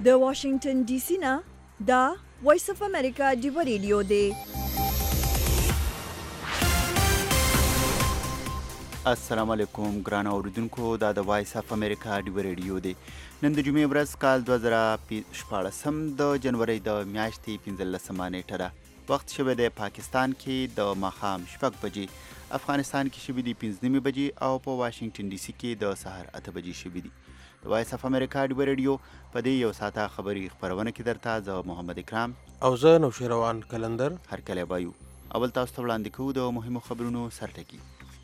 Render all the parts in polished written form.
د واشنگټن ډي سي نه دا وایس اف امریکا ډیو ریډیو دی. السلام علیکم ګران اوریدونکو، دا د وایس اف امریکا ډیو ریډیو دی. نن د جمعې ورځ کال 2014 د جنوري د میاشتې 15 نیټه ده. وخت شوی دی پاکستان کې د ماښام 6 بجې، افغانستان کې شوي دي 15 بجې او په واشنگټن ډي سي کې د سهار 8 بجې شوي دي. د وایس اف امریکا ډیو ریډیو په دې یو ساعته خبري خپرونه کې درته زه محمد اکرام او زه نوشیروان کلندر هرکلی وایو. اول تاسو ته وړاندې کوو د مهمو خبرونو سرټکي.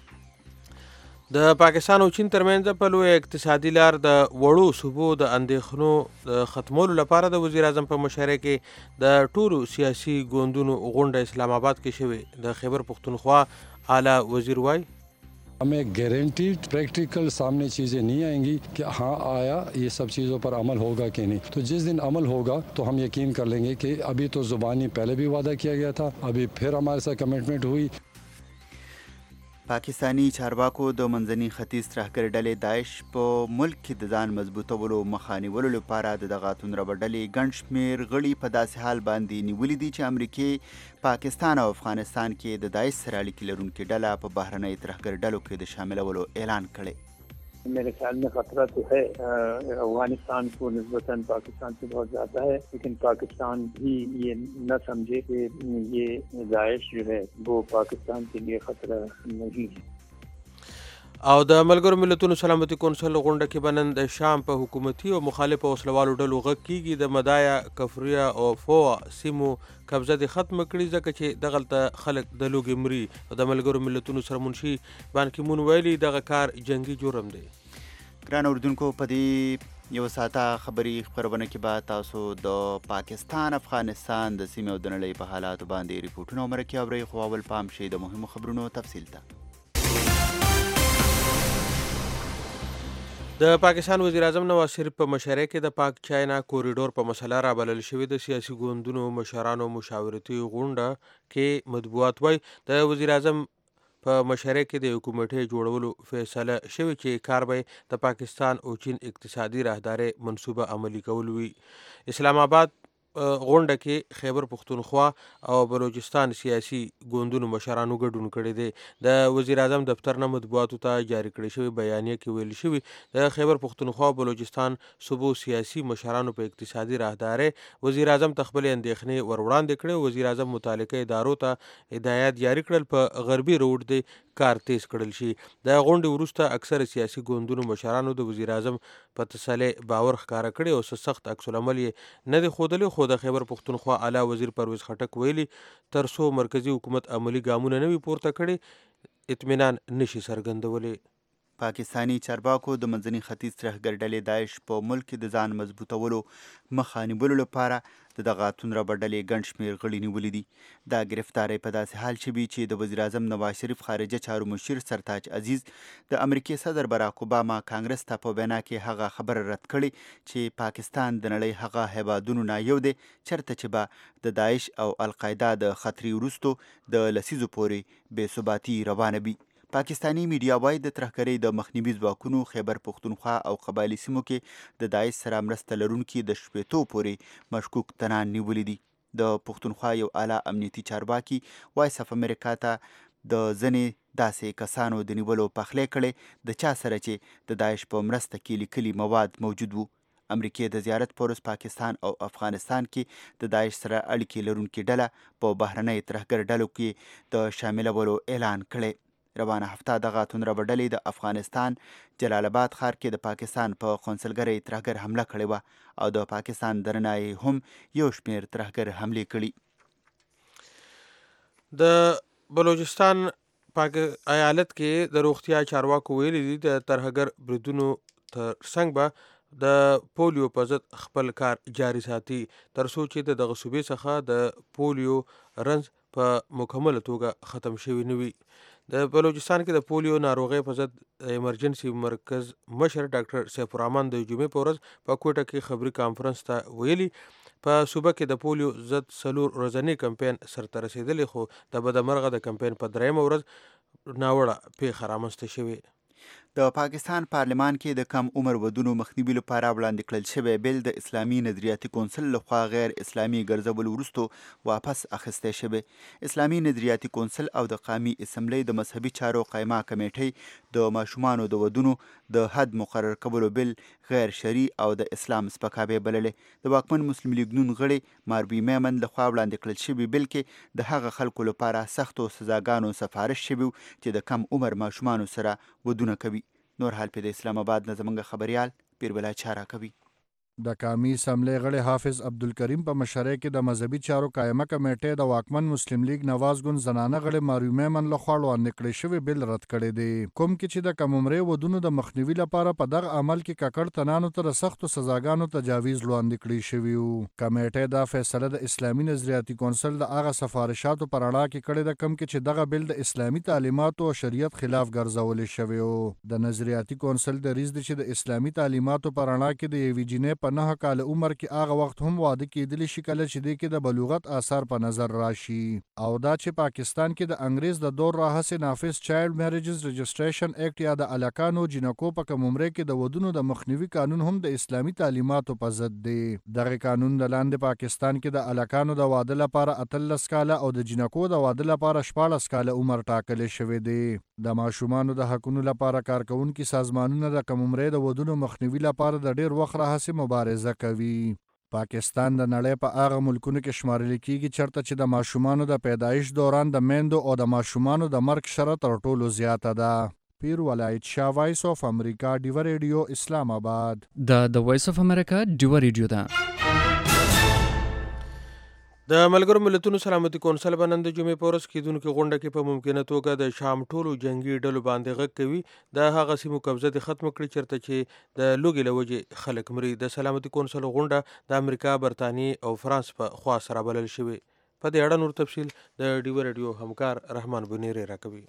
د پاکستان او چین ترمنځ په لوی اقتصادي لار د وړو صوبو د اندېښنو د ختمولو لپاره د وزیر اعظم په مشرۍ کې د ټولو سیاسي ګوندونو غونډه اسلام آباد کې شوې. د خیبر پختونخوا اعلی وزیر وایي हमें guaranteed practical सामने चीज़ें नहीं आएंगी कि हाँ आया ये सब चीज़ों पर अमल होगा कि नहीं. तो जिस दिन अमल होगा तो हम यकीन कर लेंगे कि अभी तो ज़ुबानी पहले भी वादा किया गया था, अभी फिर हमारे साथ कमिटमेंट हुई. پاکستانی چارواکو د منځني ختیځ ترهګر ډلې داعش په ملک کې د ځان مضبوطولو مخه نیولو لپاره د دغه توندروه ډلې ګڼ شمېر غړي په داسې حال باندې نیولي دي چې امریکې پاکستان او افغانستان کې د داعش سره اړیکې لرونکې ډله په بهرنۍ ترهګر ډلو کې د شاملولو اعلان کړی. मेरे ख्याल में खतरा तो है अफगानिस्तान को निस्बतन पाकिस्तान से बहुत ज़्यादा है, लेकिन पाकिस्तान भी ये न समझे कि ये दाइश जो है वो पाकिस्तान के लिए खतरा नहीं है. او د ملګرو ملتونو سلامتي کونسل غونډه کې به نن د شام په حکومتي او مخالفو وسلوالو ډلو غږ کیږي. د مدایا کفریه او فوا سیمو قبضه دې ختم کړي ځکه چې دغلته خلک د لوږې مري. او د ملګرو ملتونو سره منشي بان کی مون ویلي دغه کار جنگي جرم دی. ګران اردوونکو، په دې یو ساعته خبري خپرونه کې به تاسو د پاکستان افغانستان د سیمې او د نړۍ په حالاتو باندې ریپورټونه او مرکې اورئ. خو اول پام شي د مهمو خبرونو تفصیل ته. د پاکستان وزیر اعظم نواز شریف په مشرۍ کې د پاک چاینا کوریډور په مسله رابلل شوې د سیاسي ګوندونو مشرانو مشاورتي غونډه کې مطبوعات وایي د وزیر اعظم په مشرۍ کې د یو کمیټې جوړولو فیصله شوې چې کار به د پاکستان او چین اقتصادي راهدارۍ منصوبه عملي کول وي. اسلام آباد غونډه کې خیبر پختونخوا او بلوچستان سیاسي ګوندونو مشرانو ګډون کړی دی. د وزیر اعظم دفتر نه مطبوعاتو ته جاری کړی شوی بیانیه کې ویل شوي د خیبر پختونخوا او بلوچستان صوبو سیاسي مشرانو په اقتصادي راهدارۍ وزیر اعظم ته خپلې اندېښنې ور وړاندې کړې. وزیر اعظم متعلقه ادارو ته هدایات جاری کړل په غربي روډ دی کار تیز کړل شي. د غونډې وروسته اکثر سیاسي ګوندونو مشرانو د وزیر اعظم په تسلۍ باور ښکاره کړی او څه سخت عکس العمل یې نه دی ښودلی. خو د خیبر پختونخوا اعلی وزیر پرویز خټک ویلي تر څو مرکزي حکومت عملي ګامونه نه وي پورته کړي اطمینان نشي څرګندولی. پاکستانی چارواکو د منځني ختیځ ترهګر ډلې داعش په ملک کې د ځان مضبوطولو مخه نیولو لپاره د دغه توندروه ډلې ګڼ شمېر غړي نیولي دي. دا ګرفتاری په داسې حال شوي چې د وزیر اعظم نواز شریف خارجه چارو مشیر سرتاج عزیز د امریکې صدر براک اوباما کانګرس ته په وینا کې هغه خبره رد کړې چې پاکستان د نړۍ هغه هیوادونو نه یو دی چېرته چې به د داعش او القاعده د خطرې وروستو د لسیزو پورې بې ثباتي روانه وي. پاکستانی میډیا وایي د ترهګرۍ د مخنیوي ځواکونو خیبر پختونخوا او قبایلي سیمو کې د داعش سره مرسته لرونکي د شپېتو پورې مشکوک تنان نیولي دي. د پختونخوا یو اعلی امنیتي چارواکي وایس اف امریکا ته د ځینې داسې کسانو د نیولو پخلی کړی د چا سره چې د داعش په مرسته کې لیکلي مواد موجود وو. امریکې د زیارت پورس پاکستان او افغانستان کې د داعش سره اړیکې لرونکې ډله په بهرنۍ ترهګر ډلو کې د شاملولو اعلان کړی. روانه هفته دغه توندروه ډلې د افغانستان جلال آباد ښار کې د پاکستان په قونسلګرۍ ترهګر حمله کړې وه او د پاکستان دننه یې هم یو شمېر ترهګر حملې کړي. د بلوچستان ایالت کې د روغتیا چارواکو ویلي دي د ترهګر بریدونو تر څنګ به د پولیو په ضد خپل کار جاري ساتي تر څو چې د دغه صوبې څخه د پولیو رنځ په مکمله توګه ختم شوی نه وي. د بلوچستان کې د پولیو ناروغۍ په ضد ایمرجنسي مرکز مشر ډاکټر سیف الرحمن د جمعې په ورځ په کوټه کې خبري کانفرنس ته ویلي په صوبه کې د پولیو ضد 4 ورځنی کمپاین سرته رسېدلی خو د بدمرغه د کمپاین په 3مه ورځ ناوړه پیښه رامنځته شوې. د پاکستان پارلمان کې د کم عمر ودونو مخنیوي لپاره وړاندې کړل شوی بیل د اسلامي نظریاتي کونسل لخوا غیر اسلامي ګرځول وروسته واپس اخیستی شوی. اسلامي نظریاتي کونسل او د قومي اسمبلۍ د مذهبي چارو قایمه کمیټۍ د ماشومانو د ودونو د حد مقرر کولو بیل غیر شرعي او د اسلام سپکاوی بللې. د واکمن مسلم لیګ نون غړي ماربي میمن لخوا وړاندې کړل شوی بیل کې د هغه خلکو لپاره سختو سزاګانو سفارش شوی چې د کم عمر ماشومانو سره ودونه کوي. نور حال په د اسلام آباد نه زموږ خبريال پیربلا چارا کوي. د قومي اسمبلی غړي حافظ عبدالکریم په مشرۍ کې د مذهبي چارو قایمه کمیټې د واکمن مسلم لیگ نواز ګوند زنانه غړي مارو میمن لخوا وړاندې کړی شوی بیل رد کړی دی، کوم کې چې د کم عمرې ودونو د مخنیوي لپاره په دغه عمل کې ککړ تنانو ته د سختو سزاګانو تجاویز وړاندې کړی شوی و. کمیټې دا فیصله د اسلامي نظریاتي کونسل د هغه سفارشاتو پر اړه کې کړې ده کوم کې چې دغه بیل د اسلامي تعلیماتو او شریعت خلاف ګرځولې شوی و. د نظریاتي کونسل د ریز چې د اسلامي تعلیماتو پر اړه کې د یوې جینۍ په 9 کال عمر کې هغه وخت هم واده کېدلی شي کله چې دې کې د بلوغت آثار په نظر راشي، او دا چې پاکستان کې د انګریز د دور راهیسې نافذ چایلډ میریجز رجسټریشن ایکټ یا د الکانو جنکو په کم عمرۍ کې د ودونو د مخنیوي قانون هم د اسلامي تعلیماتو په ضد دی. دغه قانون د لاندې پاکستان کې د الکانو د واده لپاره 18 کاله او د جنکو د واده لپاره 14 کاله عمر ټاکلی شوی دی. د ماشومانو د حقونو لپاره کارکونکي سازمانونه د کم عمرۍ د ودونو مخنیوي لپاره د ډیر وخت راهیسې مبارزه کوي. پاکستان د نړۍ په هغه ملکونو کې شمارل کیږي چرته چې د ماشومانو د پیدایش دوران د میندو او د ماشومانو د مرګ شرط تر ټولو زیاته ده. پیر ولایت شاه، وایس اف امریکا، ډیو ریډیو، اسلام آباد. د وایس اف امریکا ډیو ریډیو ده. د ملګرو ملتونو سلامتي کونسل به نن د جمعې په ورځ کېدونکې غونډه کې په ممکنه توګه د شام ټولو جنګي ډلو باندې غږ کوي د هغه سیمو قبضه دې ختم کړي چېرته چې د لوږې له وجې خلک مري. د سلامتي کونسل غونډه د امریکا، برطانیې او فرانس په خوا سره بلل شوې. په دې اړه نور تفصیل د ډیو ریډیو همکار رحمان بنیری راکوي.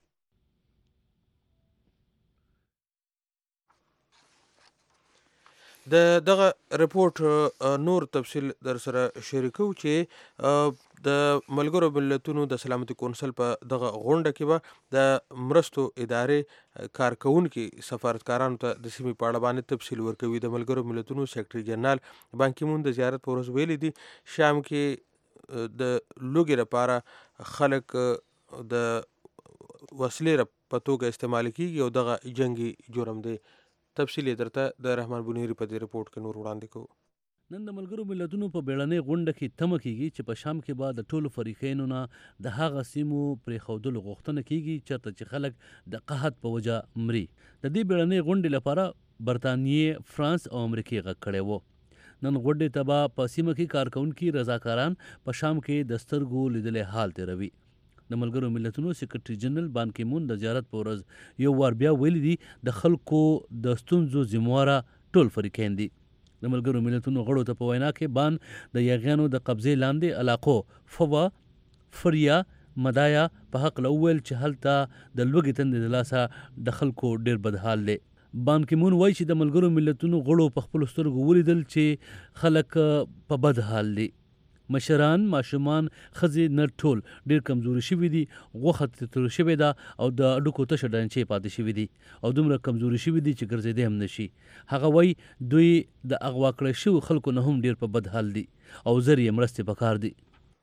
دغه رپورټ نور تفصیل در سره شریکو چې د ملګرو ملتونو د سلامتي کونسل په دغه غونډه کې به د مرستو ادارې کارکونکي سفارتکارانو ته د سیمې په اړه باندې تفصیل ورکوي. د ملګرو ملتونو سیکرټري جنرال بان کی مون د زیارت په ورځ ویلي دي شام کې د لوږې لپاره خلک د وسلې په توګه استعمال کیږي او دغه جنګي جرم دی. تفصیل درته د رحمان بنیری په دې رپورټ کې نور وړاندې کوو. نن د ملګرو ملتونو په بیړنۍ غونډه کې تمه کیږي چې په شام کې به د ټولو فریقینو نه د هغه سیمو پرېښودلو غوښتنه کیږي چېرته چې خلک د قحط په وجه مري. د دې بیړنۍ غونډې لپاره برطانیې، فرانس او امریکې غږ کړی و. نن غونډې ته به په سیمه کې کارکونکي رضاکاران په شام کې د سترګو لیدلی حال تېروي. د ملګرو ملتونو سیکرټري جنرال بان کی مون د زیارت په ورځ یو وار بیا ویلي دي د خلکو د ستونزو ذمواره ټول فریقین دي. د ملګرو ملتونو غړو ته په وینا کې بان د یاغیانو د قبضې لاندې علاقو فوا، فریا، مدایا په حق وویل چې هلته د لوږې تندې د لاسه د خلکو ډیر بدحال دی. بان کی مون وایي چې د ملګرو ملتونو غړو په خپلو سترګو ولیدل چې خلک په بد حال دي. مشران، ماشومان، ښځې، نر ټول ډیر کمزوري شوي دي، غوښه تتر شوې ده او د اډوکو تشه ډنچې پاتې شوي دي او دومره کمزوري شوي دي چې ګرځېدی هم نشي. هغه وایي دوی د اغوا کړی شوي خلکو نه هم ډیر په بد حال دي او زر یې مرستې پکار دي.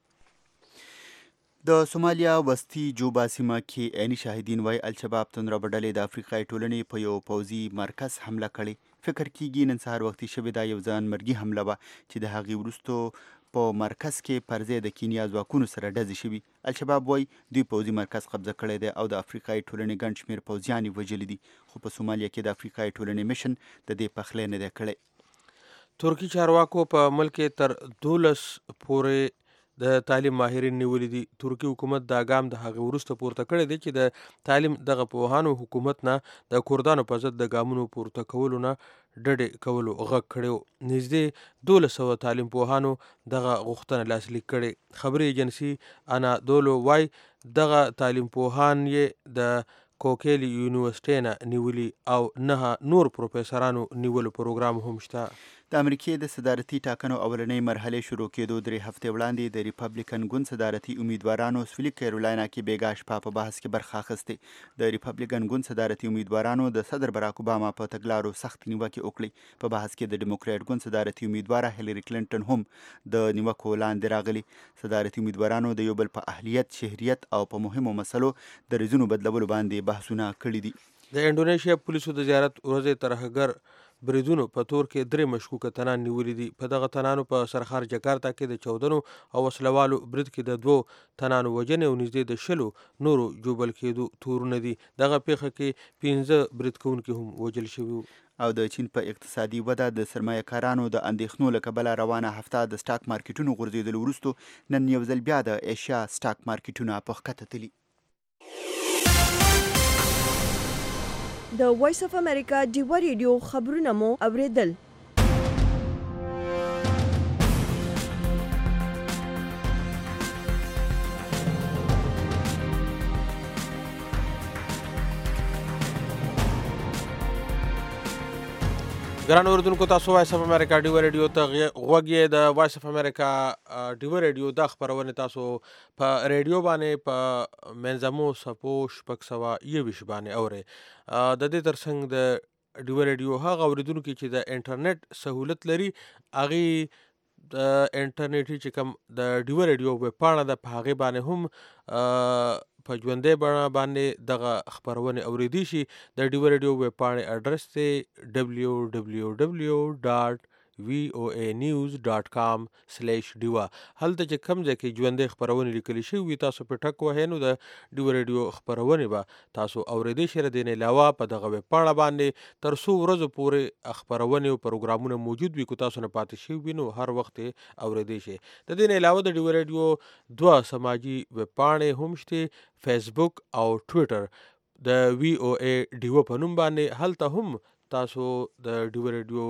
د سومالیا وسطي جوبا سیمه کې عیني شاهدین وایي الشباب تنربه ډلې د افریقایي ټولنې په یو پوځي مرکز حمله کړې. فکر کیږي نن سهار وختي شوې دا یو ځان مرګي حمله وه چې د هغې وروستو په مرکز کې پر ځای د کینیا ځواکونو سره ډزې شوي. الشباب وایي دوی پوځي مرکز قبضه کړی دی او د افریقایي ټولنې ګڼ شمېر پوځیان یې وژلي دي، خو په سومالیا کې د افریقایي ټولنې مشن د دې پخلی نه دی کړی. ترکي چارواکو په ملک کې تر 12 پورې د تعلیم ماهرین نیولي دي. ترکي حکومت دا ګام د هغې وروسته پورته کړی دی چې د تعلیم دغه پوهانو حکومت نه د کردانو په ضد د ګامونو پورته کولو نه ډډې کولو غږ کړی و. نږدې 1200 تعلیم پوهانو دغه غوښتنه لاسلیک کړې. خبري ایجنسي انادولو وایي دغه تعلیم پوهان یې د کوکیل یونیورسټۍ نه نیولي او 9 نور پروفیسرانو نیولو پروګرام هم شته. د امریکې د صدارتي ټاکنو اولنۍ مرحلې شروع کېدو 3 هفتې وړاندې د ریپبلیکن ګوند صدارتي امیدوارانو سویلي کیرولینا کې بېګا شپه په بحث کې برخه اخیستې. د ریپبلیکن ګوند صدارتي امیدوارانو د صدر براک اوباما په تګلارو سخت نیوکې وکړې. په بحث کې د ډیموکراټ ګوند صدارتي امیدواره هیلری کلینټن هم د نیوکو لاندې راغلي. صدارتي امیدوارانو د یو بل په اهلیت، شهریت او په مهمو مسلو د ریزونو بدلولو باندې بحثونه کړي دي. د انډونیشیا پولیسو د زیارت ورځې ترهګر بریدونو په تور کې 3 مشکوکه تنان نیولي دي. په دغه تنانو په سرخار جکارتا کې د 14 او وسلوالو برید کې د 2 تنانو وژنې او نږدې د 10 نورو جوبل کېدو تورونه دي. دغه پیښه کې 15 برید کوونکي هم وژل شوي وو. او د چین په اقتصادي وده د سرمایه کارانو د اندېښنو له کبله روانه هفته د سټاک مارکیټونو غورځېدلو وروسته نن یو ځل بیا د ایشیا سټاک مارکیټونه په ښکته تلي. د وایس اف امریکا ډیوه ریډیو خبرونه مو اوریدل. ګران اوریدونکو، تاسو وایس اف امریکا ډیوه ریډیو ته غوږ یې. د وایس اف امریکا ډیوه ریډیو دا خپرونې تاسو په ریډیو باندې په منځمو څپو 621 باندې اورئ. د دې ترڅنګ د ډیوه ریډیو هغه اوریدونکي چې د انټرنیټ سهولت لري هغې د انټرنیټي چې کوم د ډیوه ریډیو ویب پاڼه ده په هغې باندې هم په ژوندۍ بڼه باندې دغه خپرونې اوریدی شي. د ډیوه ریډیو ویب پاڼې اډرس دی www.voanews.com/diva. هلته چې کوم ځای کې ژوندۍ خپرونې لیکلي شوي وي تاسو په ټک وهئ نو د ډیوه ریډیو خپرونې به تاسو اوریدی شئ. د دې نه علاوه په دغه ویب پاڼه باندې تر څو ورځو پورې خپرونې او پروګرامونه موجود وي. که تاسو نه پاتې شوي وي نو هر وخت یې اوریدی شئ. د دې نه علاوه د ډیوه ریډیو 2 سماجي ویب پاڼې هم شته، فیسبوک او ټویټر د وی او ای ډیوه په نوم باندې. هلته هم تاسو د ډیوه ریډیو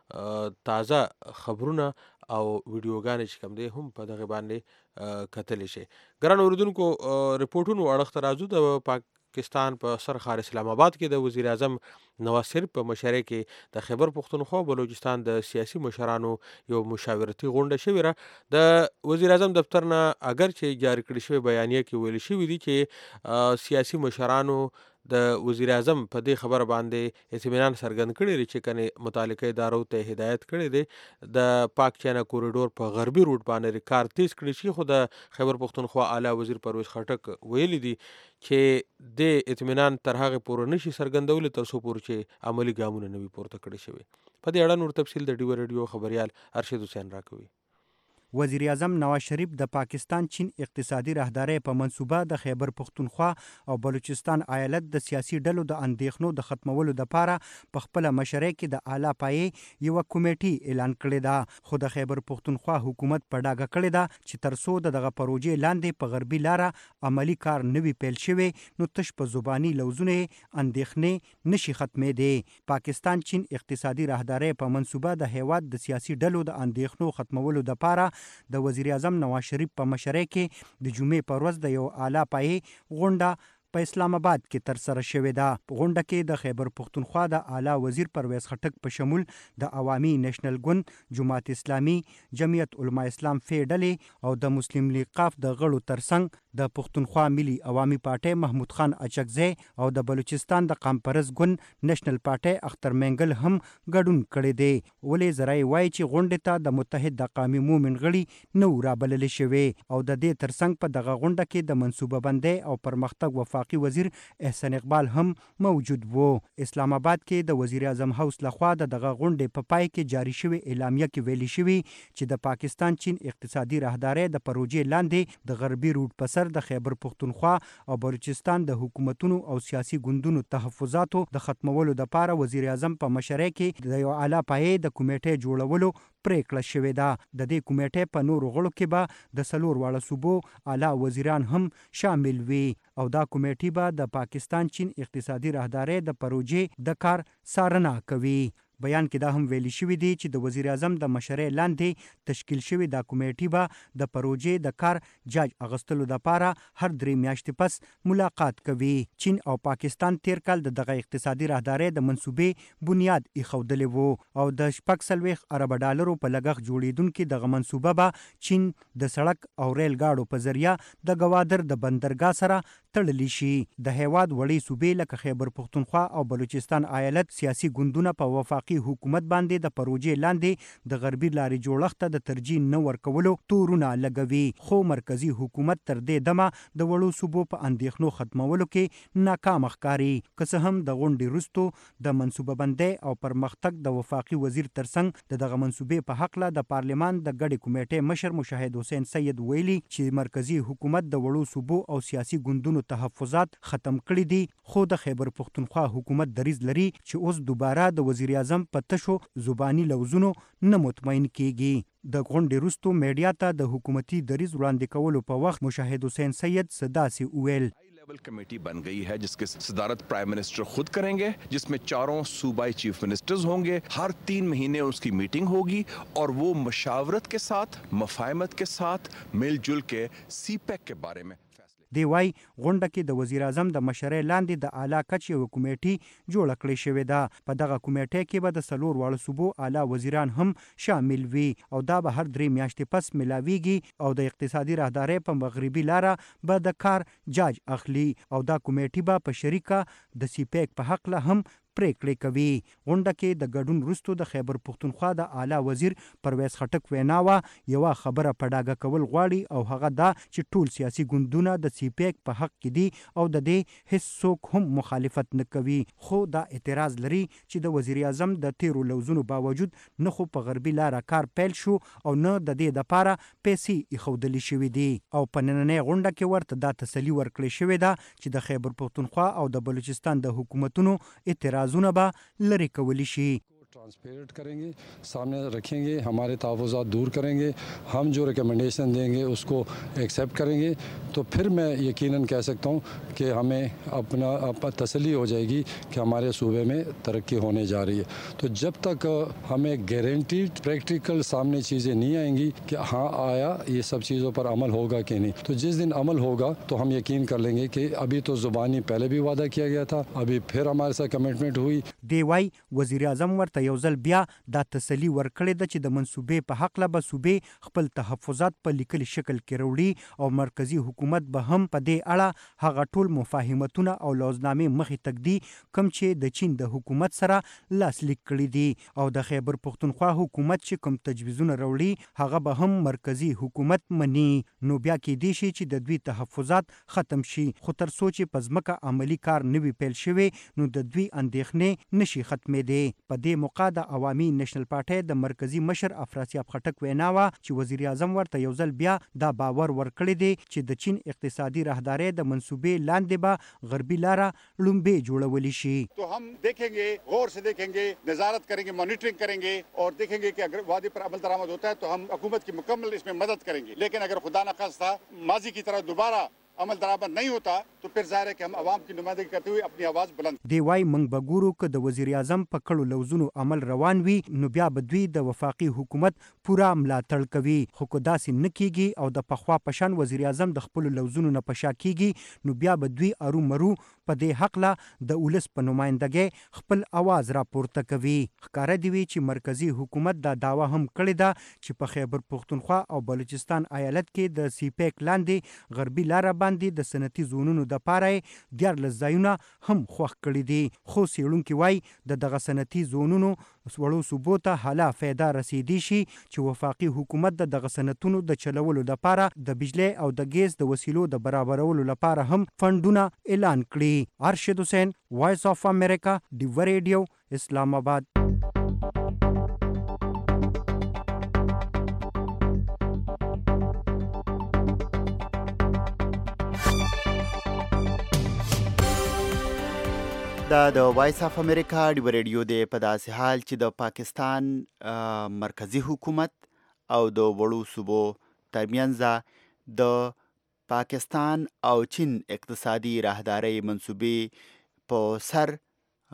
تازه خبرونه او ویډیوګانې چې کوم دی هم په دغه باندې کتلی شي. ګران اوریدونکو، رپورټونو اړخ ته راځو. د پاکستان په سر ښار اسلام آباد کې د وزیر اعظم نواز شریف په مشرۍ کې د خیبر پښتونخوا او بلوچستان د سیاسي مشرانو یو مشاورتي غونډه شوې ده. د وزیر اعظم دفتر نه اگر چې جاری کړی شوی بیانیه کې ویل شوي دي چې سیاسي مشرانو د وزیر اعظم په دې خبره باندې اطمینان څرګند کړی دی چې کنه متعلقه ادارو ته هدایت کړی دی د پاک چینه کوریډور په غربي روټ باندې کار تیز کړی شي. خو د خیبر پښتونخوا اعلی وزیر پرویز خټک ویلي دي چې د اطمینان تر هغه پورې نشي څرګندول تر څو پورې چې عملی ګامونه نه وي پورته کړی شوی. په دې اړه نور تفصیل د ډیوه ریډیو خبريال ارشد حسین راکوي. وزیر اعظم نواز شریف د پاکستان چین اقتصادي راهدارۍ په منصوبه د خیبر پښتونخوا او بلوچستان ایالت د سیاسي ډلو د اندېښنو د ختمولو لپاره په خپل مشرۍ کې د اعلی پایې یو کمیټي اعلان کړی ده. خو د خیبر پښتونخوا حکومت په ډاګه کړی ده چې تر څو دغه پروژې لاندې په غربي لاره عملی کار نه وي پیل شوی نو تش په زبانی لوزونه اندېښنې نشي ختمېدې. پاکستان چین اقتصادي راهدارۍ په منصوبه د هیواد د سیاسي ډلو د اندېښنو ختمولو لپاره د وزیر اعظم نواز شریف په مشرۍ کې د جمعې پر ورځ د یو اعلی پایې غونډه په اسلام آباد کې تر سره شوې ده. په غونډه کې د خیبر پښتونخوا د اعلی وزیر پرویز خټک په شمول د عوامي نیشنل ګوند، جماعت اسلامي، جمعیت علماء اسلام فی ډلې او د مسلم لیگ قاف د غړو ترڅنګ د پښتونخوا ملي عوامي پارټۍ محمود خان اچکزی او د بلوچستان د قامپرز ګوند نېشنل پارټۍ اختر منګل هم ګډون کړی دی. ولې ذرای وایي چې غونډې ته د متحد د قومي مومن غړي نو رابلل شوی او د دې ترڅنګ په دغه غونډه کې د منصوبه بندۍ او پرمختګ وفاقي وزیر احسان اقبال هم موجود وو. اسلام آباد کې د وزیر اعظم هاوس لخوا دغه غونډې په پای کې جاری شوی اعلامیه کې ویلي شوی چې د پاکستان چین اقتصادي راهدارۍ د پروژې لاندې د غربي روټ په سر د خیبر پښتونخوا او بلوچستان د حکومتونو او سیاسي ګوندونو تحفظاتو د ختمولو لپاره وزیر اعظم په مشرۍ کې د یو اعلی پایې د کمیټې جوړولو پریکړه شوې ده. د دې کمیټې په نورو غړو کې به د 4 واړه صوبو اعلی وزیران هم شامل وي او دا کمیټې به د پاکستان چین اقتصادي راهدارۍ د پروژې د کار څارنه کوي. بیان کې دا هم ویلي شوي دي چې د وزیر اعظم د مشرۍ لاندې تشکیل شوې دا کمیټې به د پروژې د کار جاج اغستلو دپاره هر 3 میاشتې پس ملاقات کوي. چین او پاکستان تیر کال د دغه اقتصادي راهدارۍ د منصوبې بنیاد ایښودلی وو او د 46 ارب ډالرو په لګښت جوړیدونکې دغه منصوبه به چین د سړک او ریل ګاډو په ذریعه د ګوادر د بندرګاه سره تړلی شي. د هیواد وړې صوبې لکه خیبر پښتونخوا او بلوچستان ایالت سیاسي ګوندونه په وفاقي حکومت باندې د پروژې لاندې د غربي لارې جوړښت ته د ترجیح نه ورکولو تورونه لګوي، خو مرکزی حکومت تر دې دمه د وړو صوبو په اندېښنو ختمولو کې ناکام ښکاري. که څه هم د غونډې وروستو د منصوبه بندۍ او پرمختګ د وفاقي وزیر ترڅنګ دغه منصوبې په هکله د پارلمان د ګډې کمیټې مشر مشاهد حسین سید ویلي چې مرکزی حکومت د وړو صوبو او سیاسي ګوندونو تحفظات ختم کړي دي، خو د خیبر پښتونخوا حکومت دریځ لري چې اوس دوباره د وزیر اعظم په تشو زبانی لوزونو نه مطمئن کیږي. د غونډې وروستو میډیا ته د حکومتي دریځ وړاندې کولو په وخت مشاهد حسین سید صداسي ویل लेवल कमेटी बन गई है जिसकी सदारत प्राइम मिनिस्टर खुद करेंगे, जिसमें 4 सूबाई चीफ मिनिस्टर्स होंगे. हर 3 महीने उसकी मीटिंग होगी और वो मशावरत के साथ, मफाहमत के साथ, मिलजुल के सीपैक के बारे में دی وای غونډه کې د وزیر اعظم د مشرۍ لاندې د اعلی کچ یو کمیټې جوړه کړې شوې ده. په دغه کمیټې کې به د 4 واړو صوبو اعلی وزیران هم شامل وي او دا به هر 3 میاشتې پس ملاویږي او د اقتصادي راهدارۍ په مغربي لاره به د کار جاج اخلي او دا کمیټې به په شریکه د سیپیک په حق له هم پریکړې کوي. غونډه کې د ګډون وروسته د خیبر پښتونخوا د اعلی وزیر پرویز خټک وینا وه یوه خبره په ډاګه کول غواړي او هغه دا چې ټول سیاسي ګوندونه د سیپیک په حق کې دي او د دې هیڅ څوک هم مخالفت نه کوي، خو دا اعتراض لري چې د وزیر اعظم د تیرو لوزونو باوجود نه خو په غربي لاره کار پیل شو او نه د دې دپاره پیسې ایښودلې شوي دي او په نننۍ غونډه کې ورته دا تسلي ورکړې شوې ده چې د خیبر پښتونخوا او د بلوچستان د حکومتونو اعتراضونه به لرې کولی شي. ट्रांसपेरेंट करेंगे, सामने रखेंगे, हमारे तहफ़्फ़ुज़ात दूर करेंगे, हम जो रिकमेंडेशन देंगे उसको एक्सेप्ट करेंगे, तो फिर मैं यकीनन कह सकता हूँ कि हमें अपना तसल्ली हो जाएगी कि हमारे सूबे में तरक्की होने जा रही है. तो जब तक हमें गारंटीड प्रैक्टिकल सामने चीज़ें नहीं आएंगी कि हाँ आया ये सब चीज़ों पर अमल होगा कि नहीं, तो जिस दिन अमल होगा तो हम यकीन कर लेंगे कि अभी तो ज़ुबानी पहले भी वादा किया गया था, अभी फिर हमारे साथ कमिटमेंट हुई. دیوای وزیر اعظم ورته یو ځل بیا دا تسلی ورکړې ده چې د منصوبې په حق به صوبې خپل تحفظات په لیکلي شکل کې راوړي او مرکزی حکومت به هم په دې اړه هغه ټول مفاهمتونه او لوزنامې مخې تږدي کوم چې د چین د حکومت سره لاسلیک کړي دي او د خیبر پښتونخوا حکومت چې کوم تجویزونه راوړي هغه به هم مرکزی حکومت مني. نو بیا کېدای شي چې د دوی تحفظات ختم شي، خو تر څو چې په ځمکه عملي کار نه وي پیل شوی نو د دوی اندېښنې نشي ختمېدی. په دې موقع د عوامي نېشنل پارټۍ د مرکزی مشر افراسیاب خټک وینا وه چې وزیر اعظم ورته یو ځل بیا دا باور ورکړی دی چې د چین اقتصادي راهدارۍ د منصوبې لاندې به غربي لاره لومبې جوړولی شي. تو हम देखेंगे, गौर से देखेंगे, नजारत करेंगे, मॉनिटरिंग करेंगे और देखेंगे कि अगर वादे पर अमल दरामद होता है तो हम हुकूमत की मुकम्मल इसमें मदद करेंगे. लेकिन अगर खुदा न खास्ता माजी की तरह दोबारा अमल दरामद नहीं होता तो फिर ज़ाहिर है कि हम आवाम की नुमाइंदगी करते हुए अपनी आवाज़ बुलंद. دی وای موږ به ګورو که د وزیر اعظم په کړو لوزونو عمل روان وي نو بیا به دوی د وفاقي حکومت پوره ملاتړ کوي، خو که داسې نه کیږي او د پخوا په شان وزیر اعظم د خپلو لوزونو نه په شا کیږي نو بیا به دوی ارومرو په دې حقله د ولس په نمایندګۍ خپل اواز راپورته کوي. ښکاره دی وي چې مرکزی حکومت دا دعوه هم کړې ده چې په خیبر پښتونخوا او بلوچستان ایالت کې د سیپیک لاندې غربي لاره باندې د صنعتي زونونو دپاره 14 ځایونه هم خوښ کړي دي، خو څېړونکي وایي د دغه صنعتي زونونو وړو صوبو ته حالا فایده رسیدی شي چې وفاقي حکومت د دغه صنعتونو د چلولو لپاره د بجلی او د ګیس د وسیلو د برابرولو لپاره هم فنډونه اعلان کړي. ارشد حسین، وایس آف امریکا، ډیو ریډیو، اسلام آباد. دا د وایس اف امریکا ډیو ریډیو دی په داسې حال چې د پاکستان مرکزی حکومت او د وړو صوبو ترمنځ د پاکستان او چین اقتصادي راهدارۍ منصوبې په سر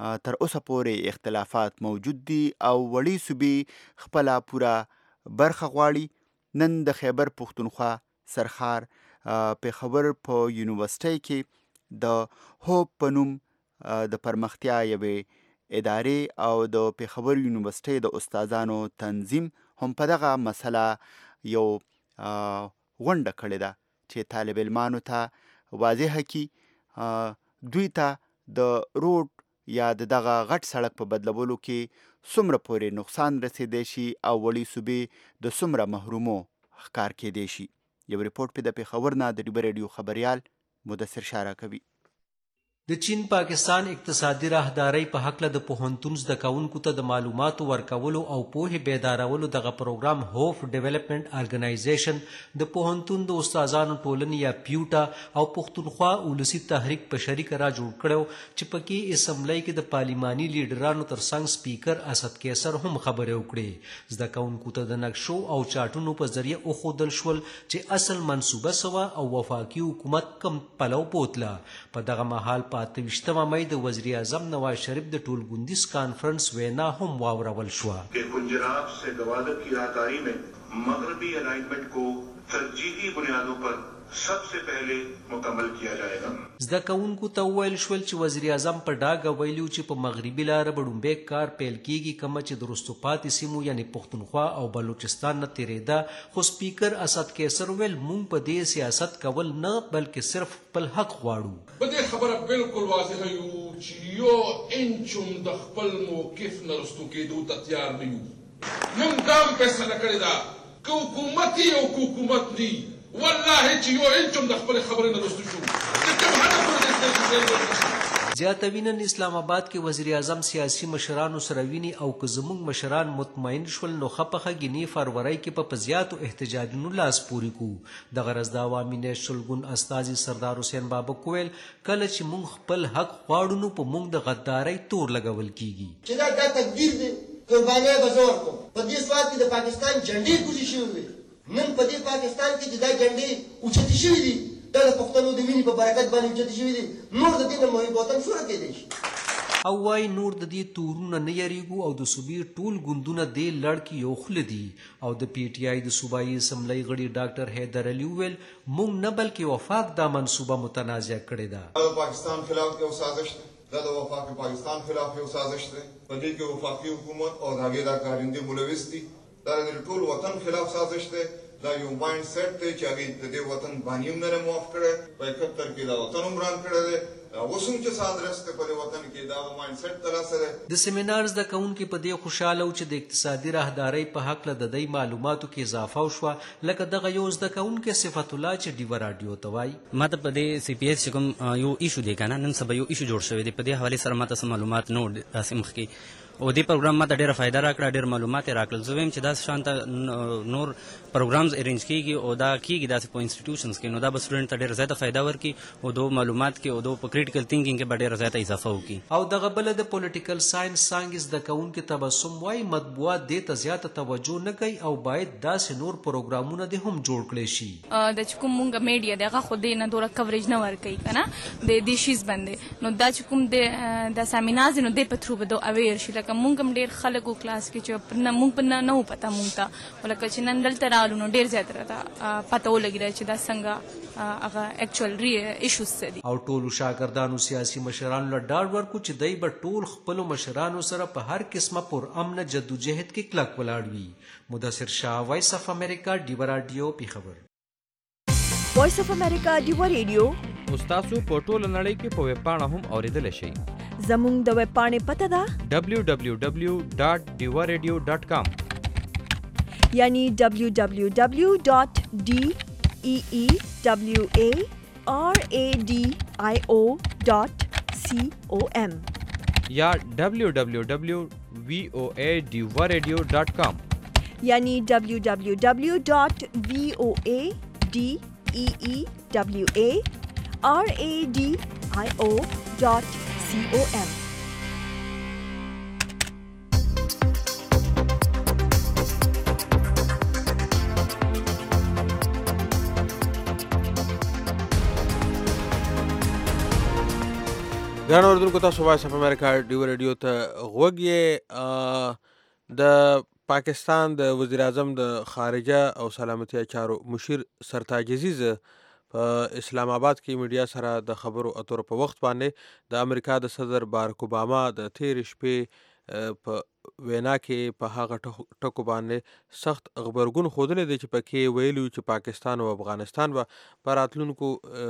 تر اوسه پورې اختلافات موجود دي او وړي صوبې خپله پوره برخه غواړي. نن د خیبر پښتونخوا سرخار پېښور په یونیورسټۍ کې د هوپ په نوم د پرمختیا یوې ادارې او د پېښور یونیورسټۍ د استادانو تنظیم هم په دغه مسله یو غونډه کړې ده چې طالب علمانو ته واضحه کړي دوی ته د روډ یا دغه غټ سړک په بدلولو کې څومره پورې نقصان رسېدی شي او وړي صوبې د څومره محرومو ښکار کېدی شي. یو ریپورټ په د پېښور نه د ډیبه ریډیو خبریال مدثر شاه راکوي. د چین پاکستان اقتصادي راهدارۍ په هکله د پوهنتون زده کوونکو ته د معلوماتو ورکولو او پوهې بیدارولو دغه پروګرام هوپ ډیولپمنٹ ارګنایزیشن د پوهنتون د استادانو ټولنې یا پیوټا او پښتونخوا ولسي تحریک په شریکه را جوړ کړو چې پکې اسمبلی کې د پارلماني لیډرانو ترڅنګ سپیکر اسد کیسر هم خبرې وکړې. زده کوونکو ته د نقشو او چارټونو په ذریعه وښودل شول چې اصل منصوبه سوه او وفاقي حکومت کم پلو بوتله. په دغه مهال په 28 مئی د وزیر اعظم نواز شریف د ټولګوندیز کانفرنس وینا هم واورول شوه. गुजरात से गवादर की राहदारी में मगरबी अलाइनमेंट को तरजीही बुनियादों पर सबसे पहले मुकम्मल किया जाएगा. زده کوونکو ته وویل شول چې وزیر اعظم په ډاګه ویلي چې په مغربي لاره به ډومبی کار پیل کیږي کومه چې د وروستو پاتې سیمو یعنی پښتونخوا او بلوچستان نه تېرېده. خو سپیکر اسد کیسر ویل مونږ په دې سیاست کول نه بلکې صرف خپل حق غواړو. په دې خبره بالکل واضحه یو چې یو انچم د خپل موقف نه رستو کېدو ته تیار نه یو. موږ دا فیصله کړې ده که حکومت یې او که حکومت نه والله چې یو انچم د خپل خبرې نه رستو شو زیاتوي. نن اسلام آباد کې وزیر اعظم سیاسي مشرانو سره ویني او که زموږ مشران مطمئن شول نو خپخه ګینی فروری کې په زیاتو احتجاجونو لاس پوري کو. د غرض د عوامي نېشنل ګوند استازي سردار حسین بابک ویل کله چې موږ خپل حق غواړو نو په موږ د غدارۍ تور لګول کیږي. چې دا تقدیر دی قرباني به زه ورکوم. په دې سواد کې د پاکستان جنډې کوزې شوې وي. نن په دې پاکستان کې چې دا جنډې اوچتې شوي دي دا د پښتنو د وینې په برکت باندې اوچتې شوي دي. نور د دې نه محب وطن څومره کېدی شي. او وای نور د دې تورونه نه یریږو او د صوبې ټول ګوندونه دې لړ کې یو خوله دي. او د پی ټی آی د صوبایي اسمبلی غړي ډاکټر حیدر علي وویل موږ نه بلکې وفاق دا منصوبه متنازع کړې ده. د پاکستان خلاف یو سازش دی. دا د وفاق پاکستان خلاف یو سازش دی. په دې کې وفاقي حکومت او د هغې دا کارندې ملوث دي. دا د ټول وطن خلاف سازش دی. دا یو مایند سیټ دی چې هغې د دې وطن باني هم نه معاف کړی. په 71 کې دا وطن هم وران کړی دی. اوس هم چې سادرست دی په دې وطن کې دا مایند سیټ ترلاسه دی. د سیمینار زده کوونکي په دې خوشحاله وو چې د اقتصادي راهدارۍ په هکله د دوی معلوماتو کې اضافه وشوه. لکه دغه یو زده کوونکی صفت الله چې ډیوه راډیو ته وایي ما ته په دې سی پی ایس چې کوم یو ایشو دی که نه نن سبا یو ایشو جوړ شوی دی په دې حوالې سره ما ته څه معلومات نه و داسې مخکې او دې پروګرام ما ته ډېره فایده راکړه ډېر معلومات یې راکړل. زه وایم چې داسې شانته نور پروګرامز ارینج کېږي او دا کېږي داسې په انسټیټیوشنز کې نو دا به سټوډنټ ته ډېره زیاته فایده ورکړي او دو معلومات کې او دو په کریټیکل تھینکینګ کې به ډېره زیاته اضافه وکړي. او دغه بله د پولیټیکل ساینس څانګې زده کوونکي تبسم وایي مطبوعات دې ته زیاته توجه نه کوي او باید داسې نور پروګرامونه دې هم جوړ کړی شي. د چې کوم مونږ میډیا دی هغه خو دې نه دوره کوریج نه ورکوي که نه د دې شیز باندې نو دا چې کوم د سیمینارز دی نو دې په تھرو به دو اویر شي. لکه مونږ هم ډېر خلک و کلاس کې چې مونږ په نه و پته مونږ ته لکه چې نن دلته راغلو نو ډېر زیات راته پته ولګېده چې دا څنګه هغه اکچوال ایشوز څه دي. او ټولو شاګردانو سیاسي مشرانو له ډاډ ورکړو چې دی به ټول خپلو مشرانو سره په هر قسمه پرامنه جدوجهد کې کلک ولاړ وي. مدثر شاه وایس اف امریکا ډیوه راډیو پیښور. وایس اف امریکا ډیوه ریډیو تاسو په ټوله نړۍ کې په ویب پاڼه هم اوریدلی شئ. زموږ د ویب پاڼې پته ده www.diwaradio.com یعنی www.deewaradio.com یا www.voadiwaradio.com یعنی www.voadiwaradio.com. د ګران اردوونکو تاسو وایس اف امریکا ډیو ریډیو ته غوږ یې. د پاکستان د وزیر اعظم د خارجه او سلامتیا چارو مشیر سرتاج عزیز په اسلام آباد کې میډیا سره د خبرو اترو په وخت باندې د امریکا د صدر بارک اوباما د تېرې شپې په وینا کې په هغه ټکو باندې سخت غبرګون ښودلی دی چې پکې ویلي چې پاکستان او افغانستان به په راتلونکو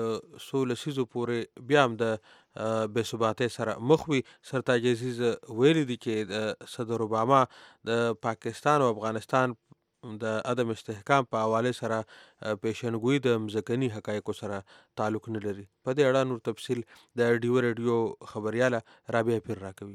څو لسیزو پورې بیا هم د بې ثباتۍ سره مخ وي. سرتاج عزیز ویلي دي چې د صدر اوباما د پاکستان او افغانستان د عدم استحکام په حواله سره پیشنګویي د مځکني حقایقو سره تعلق نه لري. په دې اړه نور تفصیل د ډیو ریډیو خبریاله رابعه پیر راکوي.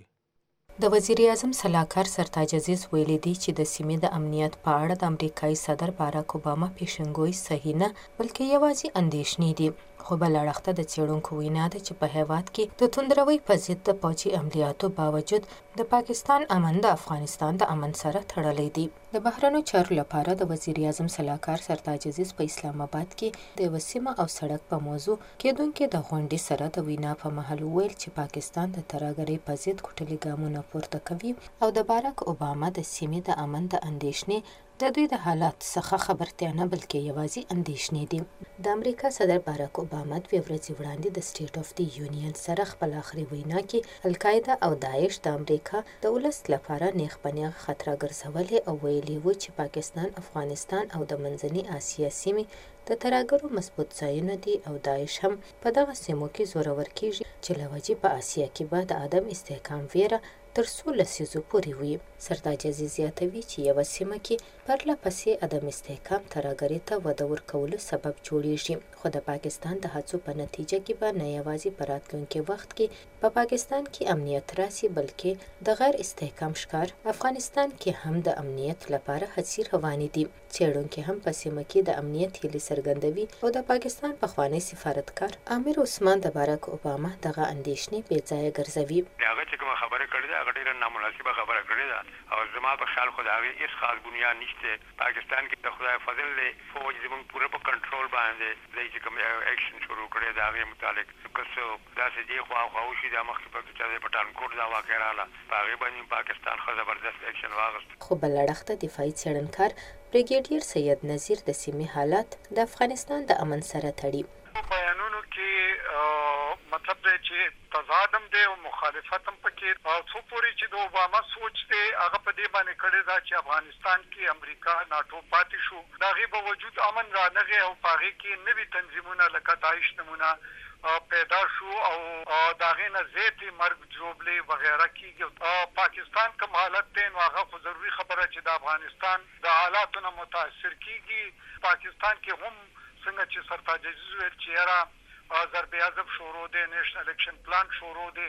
د وزیر اعظم سلاکار سرتاج عزیز ویلي دی چې د سیمې د امنیت په اړه د امریکایي صدر باراک اوباما پیشنګویي صحیح نه بلکې یوازې اندېښنې دي. خو بل اړخ ته د څېړونکو وینا ده چې په هېواد کې د توندروي په ضد د پوځي عملیاتو باوجود د پاکستان امن د افغانستان د امن سره تړلی دی. د بهرنیو چارو لپاره د وزیر اعظم سلاکار سرتاج عزیز په اسلام آباد کې د یوه سیمه او سړک په موضوع کېدونکې د غونډې سره د وینا په مهال وویل چې پاکستان د ترهګرۍ په ضد کوټلي ګامونه پورته کوي او د باراک اوباما د سیمې د امن د اندېښنې د دوی د حالات څخه خبرتیا نه بلکې یوازې اندېښنې دي. د امریکا صدر باراک اوباما دوې ورځې وړاندې د سټیټ اف دی یونین سره خپل آخري وینا کې القاعده او داعش د امریکا د ولس لپاره نیغ په نیغ خطر ګرځولې او ویلي و چې پاکستان، افغانستان او د منځنۍ اسیا سیمې د ترهګرو مضبوط ځایونه دي او داعش هم په دغه سیمو کې زورور کیږي چې له وجې په اسیا کې به د عدم استحکام ویره تر څو لسیزو پورې وي. سرتاج عزیز زیاتوي چې یوه سیمه کې پرله پسې عدم استحکام ترهګرۍ ته وده ورکولو سبب جوړیږي. خو د پاکستان د هڅو په نتیجه کې به نه یوازې په راتلونکي وخت کې په پاکستان کې امنیت راسي بلکې د غیر استحکام ښکار افغانستان کې هم د امنیت لپاره هڅې روانې دي. څېړونکي هم په سیمه کې د امنیت هیلې څرګندوي او د پاکستان پخوانی سفارتکار عامر عثمان د باراک اوباما دغه اندېښنې بې ځایه ګرځوي. هغه چې کومه خبره کړې ده هغه ډېره نامناسبه خبره کړې ده او زما په خیال خو د هغې هېڅ خاص بنیاد نشته. پاکستان کې د خدای فضل دی فوج زموږ پوره په کنټرول باندې دی چې کوم ایکشن شروع کړی د هغې متعلق که څه داسې دې خواخوا وشي دا مخکې په چا د پټانکوټ دا واقع راغله په هغې باندې پاکستان ښه زبردست ایکشن واخیست. خو بل اړخ ته دفاعي څېړنکار بریګیډیر سید نذیر د سیمې حالات د افغانستان د امن سره تړي. بیانونو کې مطلب دی چې تضاد هم دی او مخالفت هم پکې څو پورې چې د اوباما سوچ دی هغه په دې باندې کړی دا چې افغانستان کې امریکا ناټو پاتې شو د هغې باوجود امن رانغی او په هغې کې نوي تنظیمونه لکه داعش نمونه پیدا شو او د هغې نه زیاتې مرګ ژوبلې وغیره کېږي. پاکستان کوم حالت دی نو هغه خو ضروري خبره چې د افغانستان د حالاتو نه متاثر کېږي. پاکستان کې هم څنګه چې سرتاج عزیز ویل چې یاره ضرب اعظم شروع دی، نیشنل اکشن پلان شروع دی.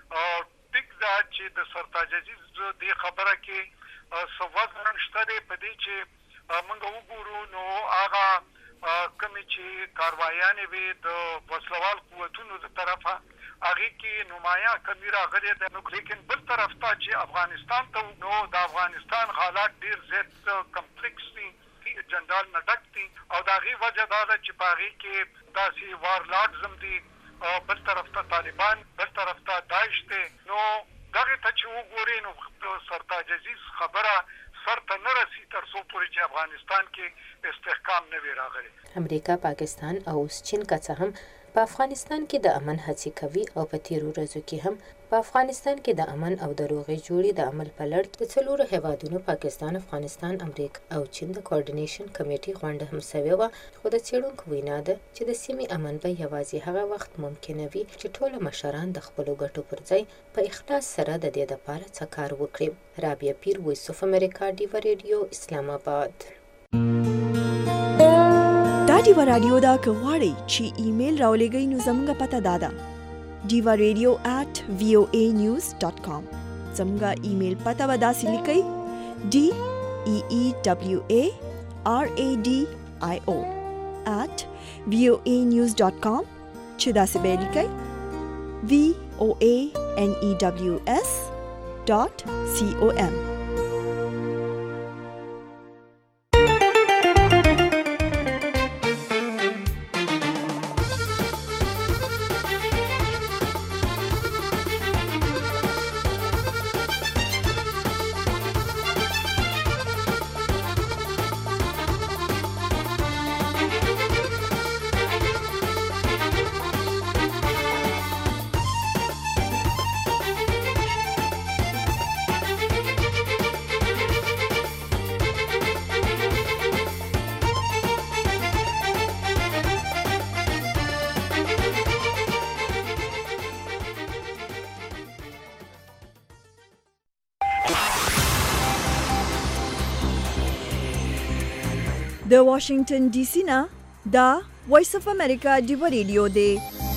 ټیک دا چې د سرتاج عزیز دې خبره کې څه وزن شته دی په دې چې موږ وګورو نو هغه کومې چې کاروایانې وې د وسلوال قوتونو د طرفه هغې کې نمایان کمی راغلی دی. لیکن بل طرف ته چې افغانستان ته نو د افغانستان حالات ډېر زیات کمپلیکس دي، جنجال نه ډک دي او د هغې وجه دا ده چې په هغې کې داسې وارلاډز هم دي، بل طرف ته طالبان، بل طرف ته داعش دی. نو دغې ته چې وګورې نو سرتاج عزیز خبره سر ته نه رسي تر څو پورې چې افغانستان کې استحکام نه وي راغلی. امریکا، پاکستان او اوس چین که څه هم په افغانستان کې د امن هڅې کوي او په تیرو ورځو کې هم په افغانستان کې د امن او د روغې جوړې د عمل په لړ د څلورو هیوادونو پاکستان، افغانستان، امریکا او چین د کوارډینیشن کمیټې غونډه هم سوې وه. خو د څېړونکو وینا ده چې د سیمې امن به یوازې هغه وخت ممکنه وي چې ټوله مشران د خپلو ګټو پر ځای په اخلاص سره د دې دپاره څه کار وکړي. رابعه پیر، وایس اف امریکا، ډیوه ریډیو، اسلام آباد. دا ډیوه رادیو دا که غواړئ چې ایمیل راولېږئ نو زموږ پته دا ده diva.radio@voanews.com. زموږ ایمیل پته به داسې لیکئ DEEWARADIO@voanews.com چې داسې به لیکئ VOANEWS.com. د واشنگټن ډي سي نه دا وایس اف امریکا ډیو ریډیو دی.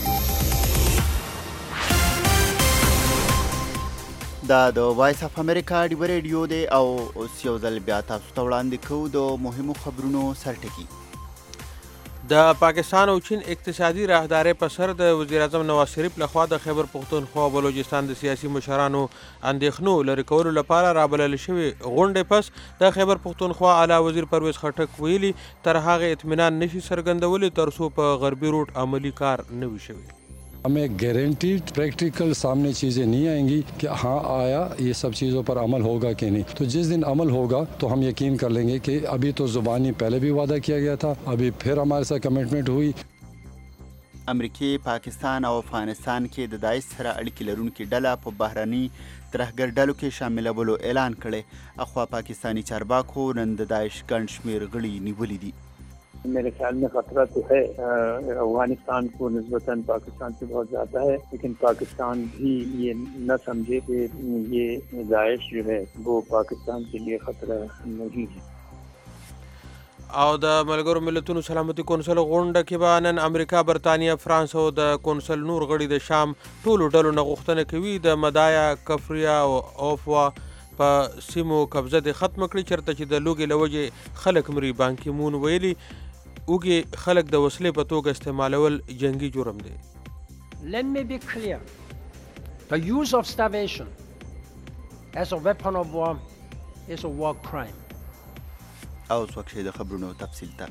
دا د وایس اف امریکا ډیو ریډیو دی او اوس یو ځل بیا تاسو ته وړاندې کوو د مهمو خبرونو سرټکي. د پاکستان او چین اقتصادي راهدارۍ په سر د وزیر اعظم نواز شریف لخوا د خیبر پختونخوا او بلوچستان د سیاسي مشرانو اندېښنو لرې کولو لپاره رابلل شوې غونډې پس د خیبر پختونخوا اعلی وزیر پرویز خټک ویلي تر هغه اطمینان نشي څرګندولی تر څو په غربي روټ عملي کار نه وي شوی. हमें गारंटीड प्रैक्टिकल सामने चीज़ें नहीं आएंगी कि हाँ आया ये सब चीज़ों पर अमल होगा कि नहीं. तो जिस दिन अमल होगा तो हम यकीन कर लेंगे कि अभी तो ज़ुबानी पहले भी वादा किया गया था, अभी फिर हमारे साथ कमिटमेंट हुई. امریکې پاکستان او افغانستان کې د داعش سره اړیکې لرونکې ډله په بهرني ترهګر ډلو کې شاملولو اعلان کړی. اخوا پاکستانی چارواکو نن د داعش ګڼ شمېر غړي نیولي دي. मेरे ख्याल में खतरा तो है अफगानिस्तान को निस्बतन पाकिस्तान से बहुत ज़्यादा है, लेकिन पाकिस्तान भी ये न समझे कि ये दाइश जो है वो पाकिस्तान के लिए खतरा नहीं है. او د ملګرو ملتونو سلامتي کونسل غونډه کې به نن امریکا، برطانیه، فرانس او د کونسل نور غړي د شام ټولو ډلو نه غوښتنه کوي د مدایا، کفریا او اوفوا په سیمو قبضه د ختم کړي چېرته چې د لوږې له وجې خلک مري. بان کی مون ویلي اوږې خلک د وسلې په توګه استعمالول جنگي جرم دی. Let me be clear. The use of starvation as a weapon of war is a war crime. او اوس وخت د خبرونو تفصیل ته.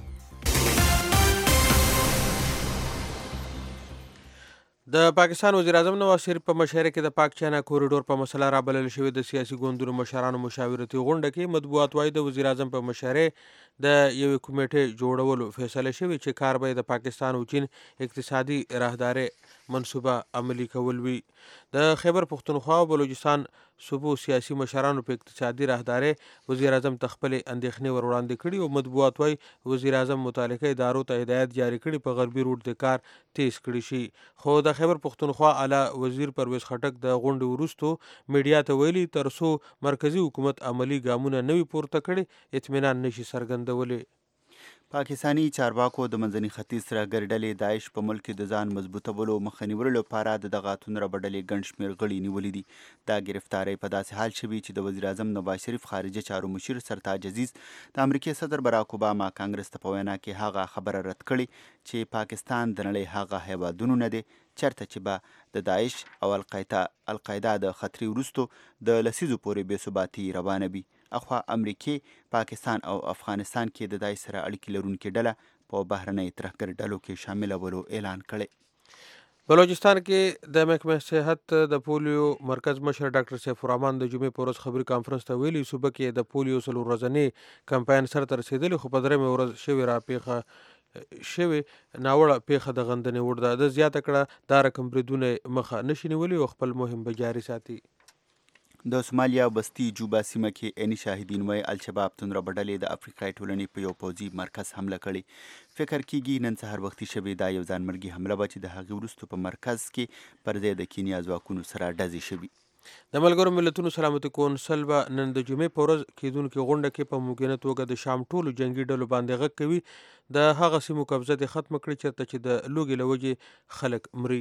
د پاکستان وزیر اعظم نواز شریف په مشاعره کې د پاک چاینا کوریډور په مسله رابلل شوې د سیاسي ګوندونو مشرانو مشاورتي غونډه کې مطبوعات وايي د وزیر اعظم په مشاعره د یوې کمیټې جوړولو فیصله شوې چې کار به د پاکستان او چین اقتصادي راهدارۍ منصوبه عملي کول وي. د خیبر پختونخوا او بلوچستان صوبو سیاسي مشرانو په اقتصادي راهدارۍ وزیر اعظم ته خپلې اندېښنې ور وړاندې کړي او مطبوعات وايي وزیر اعظم متعلقه ادارو ته هدایت جاری کړي په غربي روټ د کار تیز کړي شي. خو د خیبر پختونخوا اعلی وزیر پرویز خټک د غونډې وروستو میډیا ته ویلي تر څو مرکزی حکومت عملی ګامونه نه وي پورته کړي اطمینان نشي څرګندولی. پاکستانی چارواکو د منځني ختیځ ترهګر ډلې داعش په ملک کې د ځان مضبوطولو مخه نیولو لپاره د دغه اتونره ډلې ګڼ شمېر غړي نیولي دي. دا ګرفتارۍ په داسې حال شوي چې د وزیر اعظم نواز شریف خارجه چارو مشیر سرتاج عزیز د امریکې صدر باراک اوباما کانګرس ته په وینا کې هغه خبره رد کړې چې پاکستان د نړۍ هغه هیوادونو نه دی چرته چې به د داعش او القاعده د خطرې وروستو د لسیزو پورې بې ثباتي روانه وي. اخوا امریکې، پاکستان او افغانستان کې د داعش سره اړیکې لرونکې ډله په بهرنۍ ترهګر ډلو کې شاملولو اعلان کړی. بلوچستان کې د محکمه صحت د پولیو مرکز مشر ډاکټر سیف الرحمن د جمعې په ورځ خبري کانفرنس ته ویلي صوبه کې د پولیو څلور ورځنی کمپاین سرته رسېدلی خو په درېیمه ورځ شوې راپېښه شوې ناوړه پیښه د غندنې وړ ده. د زیاته کړه دا رقم بریدونه مخه نشي نیولی او خپل مهم به جاري ساتي. د سومالیا بستی جوبا سیمه کې عیني شاهدین وایي الشباب تنره ډلې د افریقای ټولنې په یو پوځي مرکز حمله کړې. فکر کیږي نن سهار وختي شوې دا یو ځانمرګي حمله به چې د هغې وروستو په مرکز کې پر ځای د کینیا ځواکونو سره ډزې شوي. د ملګرو ملتونو سلامتي کونسل به نن د جمعې په ورځ کېدونکې غونډه کې په ممکنه توګه د شام ټولو جنګي ډلو باندې غږ کوي د هغه سیمو قبضه دې ختمه کړي چېرته چې د لوږې له وجې خلک مري.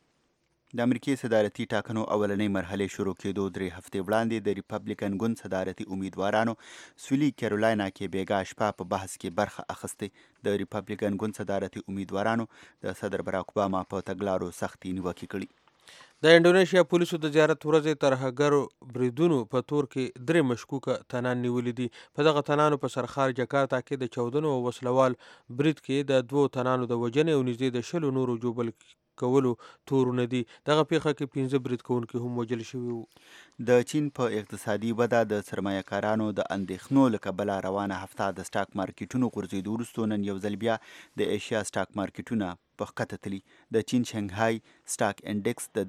د امریکې صدارتي ټاکنو اولنۍ مرحلې شروع کېدو 3 هفتې وړاندې د ریپبلیکن ګوند صدارتي امیدوارانو سویلي کیرولینا کې بیګا شپه په بحث کې برخه اخیستې. د ریپبلیکن ګوند صدارتي امیدوارانو د صدر باراک اوباما په تګلارو سختې نیوکې کړي. د انډونیشیا پولیسو د زیارت ورځې ترهګرو بریدونو په تور کې 3 مشکوکه تنان نیولي دي. په دغه تنانو په سرخار جکارتا کې د 14 وسلوال برید کې د 2 تنانو د وژنې او نږدې د 10 نورو جوبل کولو تورونه دي. دغه پیښه کې 15 برید کوونکي هم وژل شوي وو. د چین په اقتصادي وده د سرمایه‌کارانو د اندېښنو له کبله روانه هفته د سټاک مارکیټونو غورځېدو وروسته نن یو ځل بیا د ایشیا سټاک مارکیټونه په ښکته تلي. د چین شنګهای سټاک انډیکس د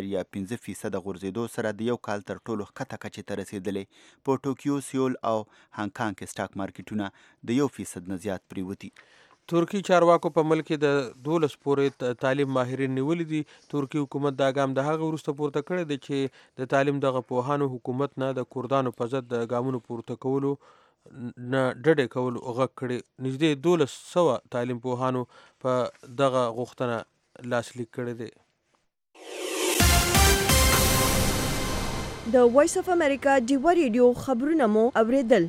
3.5% غورځېدو سره د یو کال تر ټولو ښکته کچې ته رسېدلی. په ټوکیو، سیول او هانګ کانګ کې سټاک مارکیټونه د 1% نه زیات پریوتي. ترکی چارواکو په ملک کې د 12 پورې تعلیم ماهرین نیولي دي. ترکی حکومت دا ګام د هغه وروسته پورته کړی دی چې د تعلیم دغه پوهانو حکومت نه د کردانو په ضد د ګامونو پورته کولو نه ډډې کولو غږ کړی. نږدې 1200 تعلیم پوهانو په دغه غوښتنه لاسلیک کړی دی. د وایس اف امریکا ډیوا ریډیو خبرونه مو اوریدل.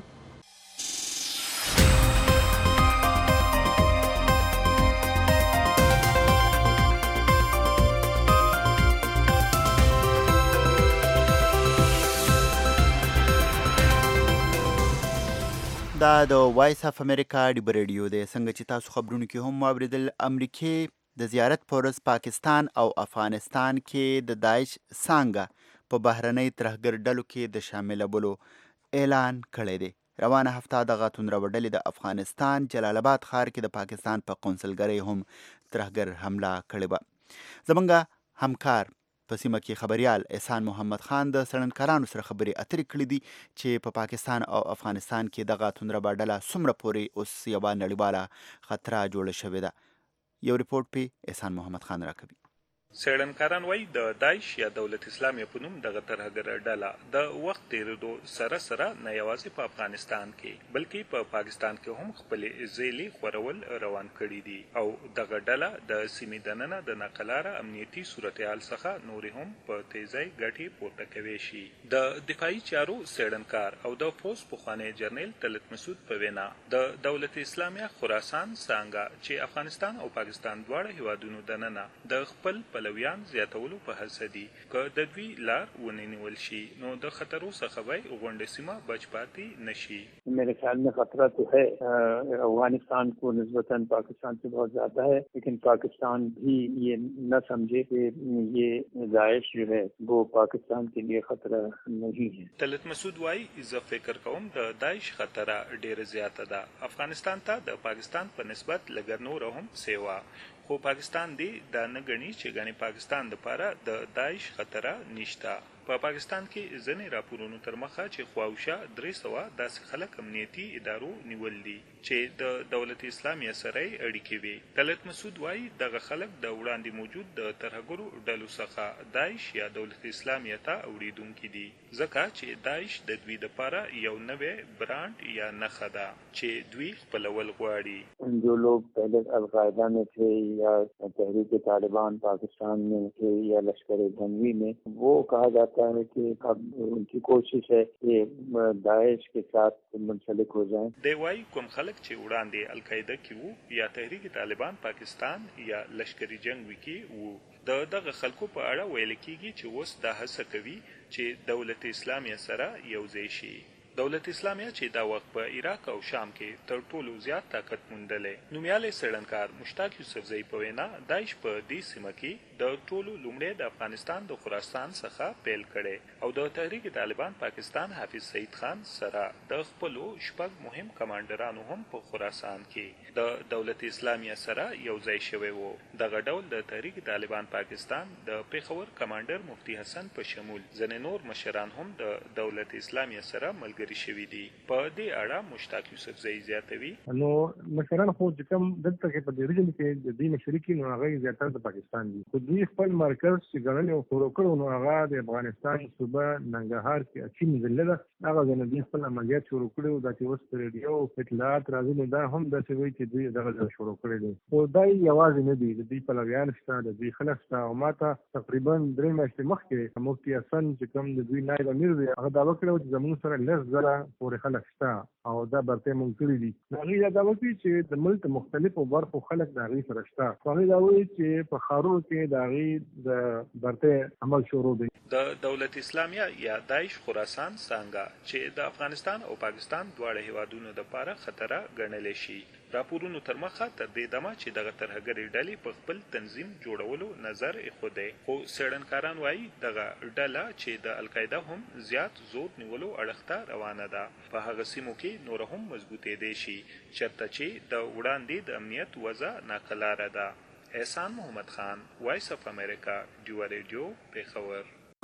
دا د وایس اف امریکا ډیوا ریډیو دی. څنګه چې تاسو خبرونو کې هم واوریدل، امریکې د زیارت په ورځ پاکستان او افغانستان کې د داعش څانګه په بهرنۍ ترهګر ډلو کې د شاملولو اعلان کړی دی. روانه هفته دغه توندروډلې د افغانستان جلال آباد ښار کې د پاکستان په قونسلګرۍ هم ترهګر حمله کړې وه. زموږ همکار په سیمه کې خبریال احسان محمد خان د سړنکارانو سره خبرې اترې کړې دي چې په پاکستان او افغانستان کې دغه توندربا ډله څومره پورې اوس یوه نړیواله خطره جوړه شوې ده. یو ریپورټ پې احسان محمد خان راکوي. څېړنکاران وایي د داعش یا دولت اسلامي په نوم دغه ترهګر ډله د وخت تېرېدو سره سره نه یوازې په افغانستان کې بلکې په پاکستان کې هم خپلې ځېلې خورول روان کړي دي او دغه ډله د سیمې دننه د ناقلاره امنیتي صورتحال څخه نورې هم په تیزۍ ګټې پورته کوي شي. د دفاعي چارو څېړنکار او د پوست پخوانی جرنیل طلعت مسعود په وینا د دولت اسلامیه خراسان څانګه چې افغانستان او پاکستان دواړه هیوادونو دننه د خپل پلویان زیاتولو په هڅه دي. که د دوی لار ونه نیول شي نو د خطرو څخه به غونډه سیمه بچ پاتې نشي. मेरे ख्याल में खतरा तो है अफगानिस्तान को निस्बतन पाकिस्तान से बहुत ज्यादा है, लेकिन पाकिस्तान भी ये न समझे कि ये दाइश जो है वो पाकिस्तान के लिए खतरा नहीं है. طلعت مسعود وايي زه فکر کوم د داعش خطره ډیره زیاته ده. افغانستان ته د پاکستان په نسبت لږ نور هم سیوا خو پاکستان دی دا نه ګڼي چې ګڼي پاکستان دپاره د داعش خطره نشته. په پاکستان کې ځینې راپورونو تر مخه چې خواوشا 300 داسې خلک امنیتي ادارو نیول دي چې د دولت اسلامیه سره اړیکې وي. طلعت مسعود وايي دغه خلک د وړاندې موجود د ترهګرو ډلو څخه داعش یا دولت اسلامیه ته اوړېدونکي دي ځکه چې داعش د دوی دپاره یو نوی برانډ یا نښه ده چې دوی خپلول غواړي. जो लोग पहले अलकायदा में थे या तहरीक तालिबान पाकिस्तान में थे या लश्कर गंगवी में, वो कहा जाता है कि अब उनकी कोशिश है कि दाइश के साथ मुंसलिक हो जाएं. دی وايي کوم خلک چې وړاندې القاعده کې وو یا تحریک طالبان پاکستان یا لشکري جنگوي کې وو دغه خلکو په اړه ویل کېږي چې اوس دا هڅه کوي چې دولت اسلامیه سره یوځای شي. دولت اسلامیه چې دا وخت په عراق او شام کې تر ټولو زیات طاقت موندلی. نومیالی څېړنکار مشتاق یوسفزۍ په وینا داعش په دې سیمه کې د ټولو لومړی د افغانستان د خراسان څخه پیل کړی او د تحریک طالبان پاکستان حافظ سعید خان سره د خپلو شپږ مهم کمانډرانو هم په خراسان کې د دولت اسلامیه سره یو ځای شوی و. دغه ډول د تحریک طالبان پاکستان د پېښور کمانډر مفتي حسن په شمول ځینې نور مشران هم د دولت اسلامیه سره ملګري شوي دي. په دې اړه مشتاق یوسفزۍ زیاتوي نو مشران خو چې کوم دلته کې په دې ریجن کې د دې مشرکین نو هغه زیاتره د پاکستان دي. خو دوی خپل مرکز چې ګڼل او شروع کړو نو هغه د افغانستان صوبه ننګرهار کې اچین ضلع ده. هغه د دوی خپل عملیات شروع کړو دا چې اوس پر ریډیو اطلاعات راځي نو دا هم داسې وایي چې دوی دغه شروع کړی دي. خو دا یوازې نه دي، د دوی پلویان شته، د دوی خلک شته او ماته تقریبا 3 میاشتې مخکې مفتي حسن چې کوم د دوی نایب امیر دی هغه دعوه کړې وه چې زموږ سره 10,000 پورې خلک شته او دا برتۍ مونږ کړي دي. هغوی دا دعوه کوي چې د ملک مختلفو برخو خلک د هغوی سره شته. هغوی دا وایي چې په ښارونو کې د هغوی د برتۍ عمل شروع دی. د دولت اسلامیه یا داعش خراسان څانګه چې د افغانستان او پاکستان دواړه هیوادونو دپاره خطره ګڼلی شي. راپورونو تر مخه تر دې دمه چې دغه ترهګرې ډلې په خپل تنظیم جوړولو نظر ایښودی، خو څېړنکاران وایي دغه ډله چې د القاعده هم زیات زور نیولو اړخ ته روانه ده په هغه سیمو کې نوره هم مضبوطېدی شي چېرته چې د وړاندې د امنیت وضع ناقلاره ده. احسان محمد خان، وایس اف امریکا، ډیوا ریډیو، پېښور.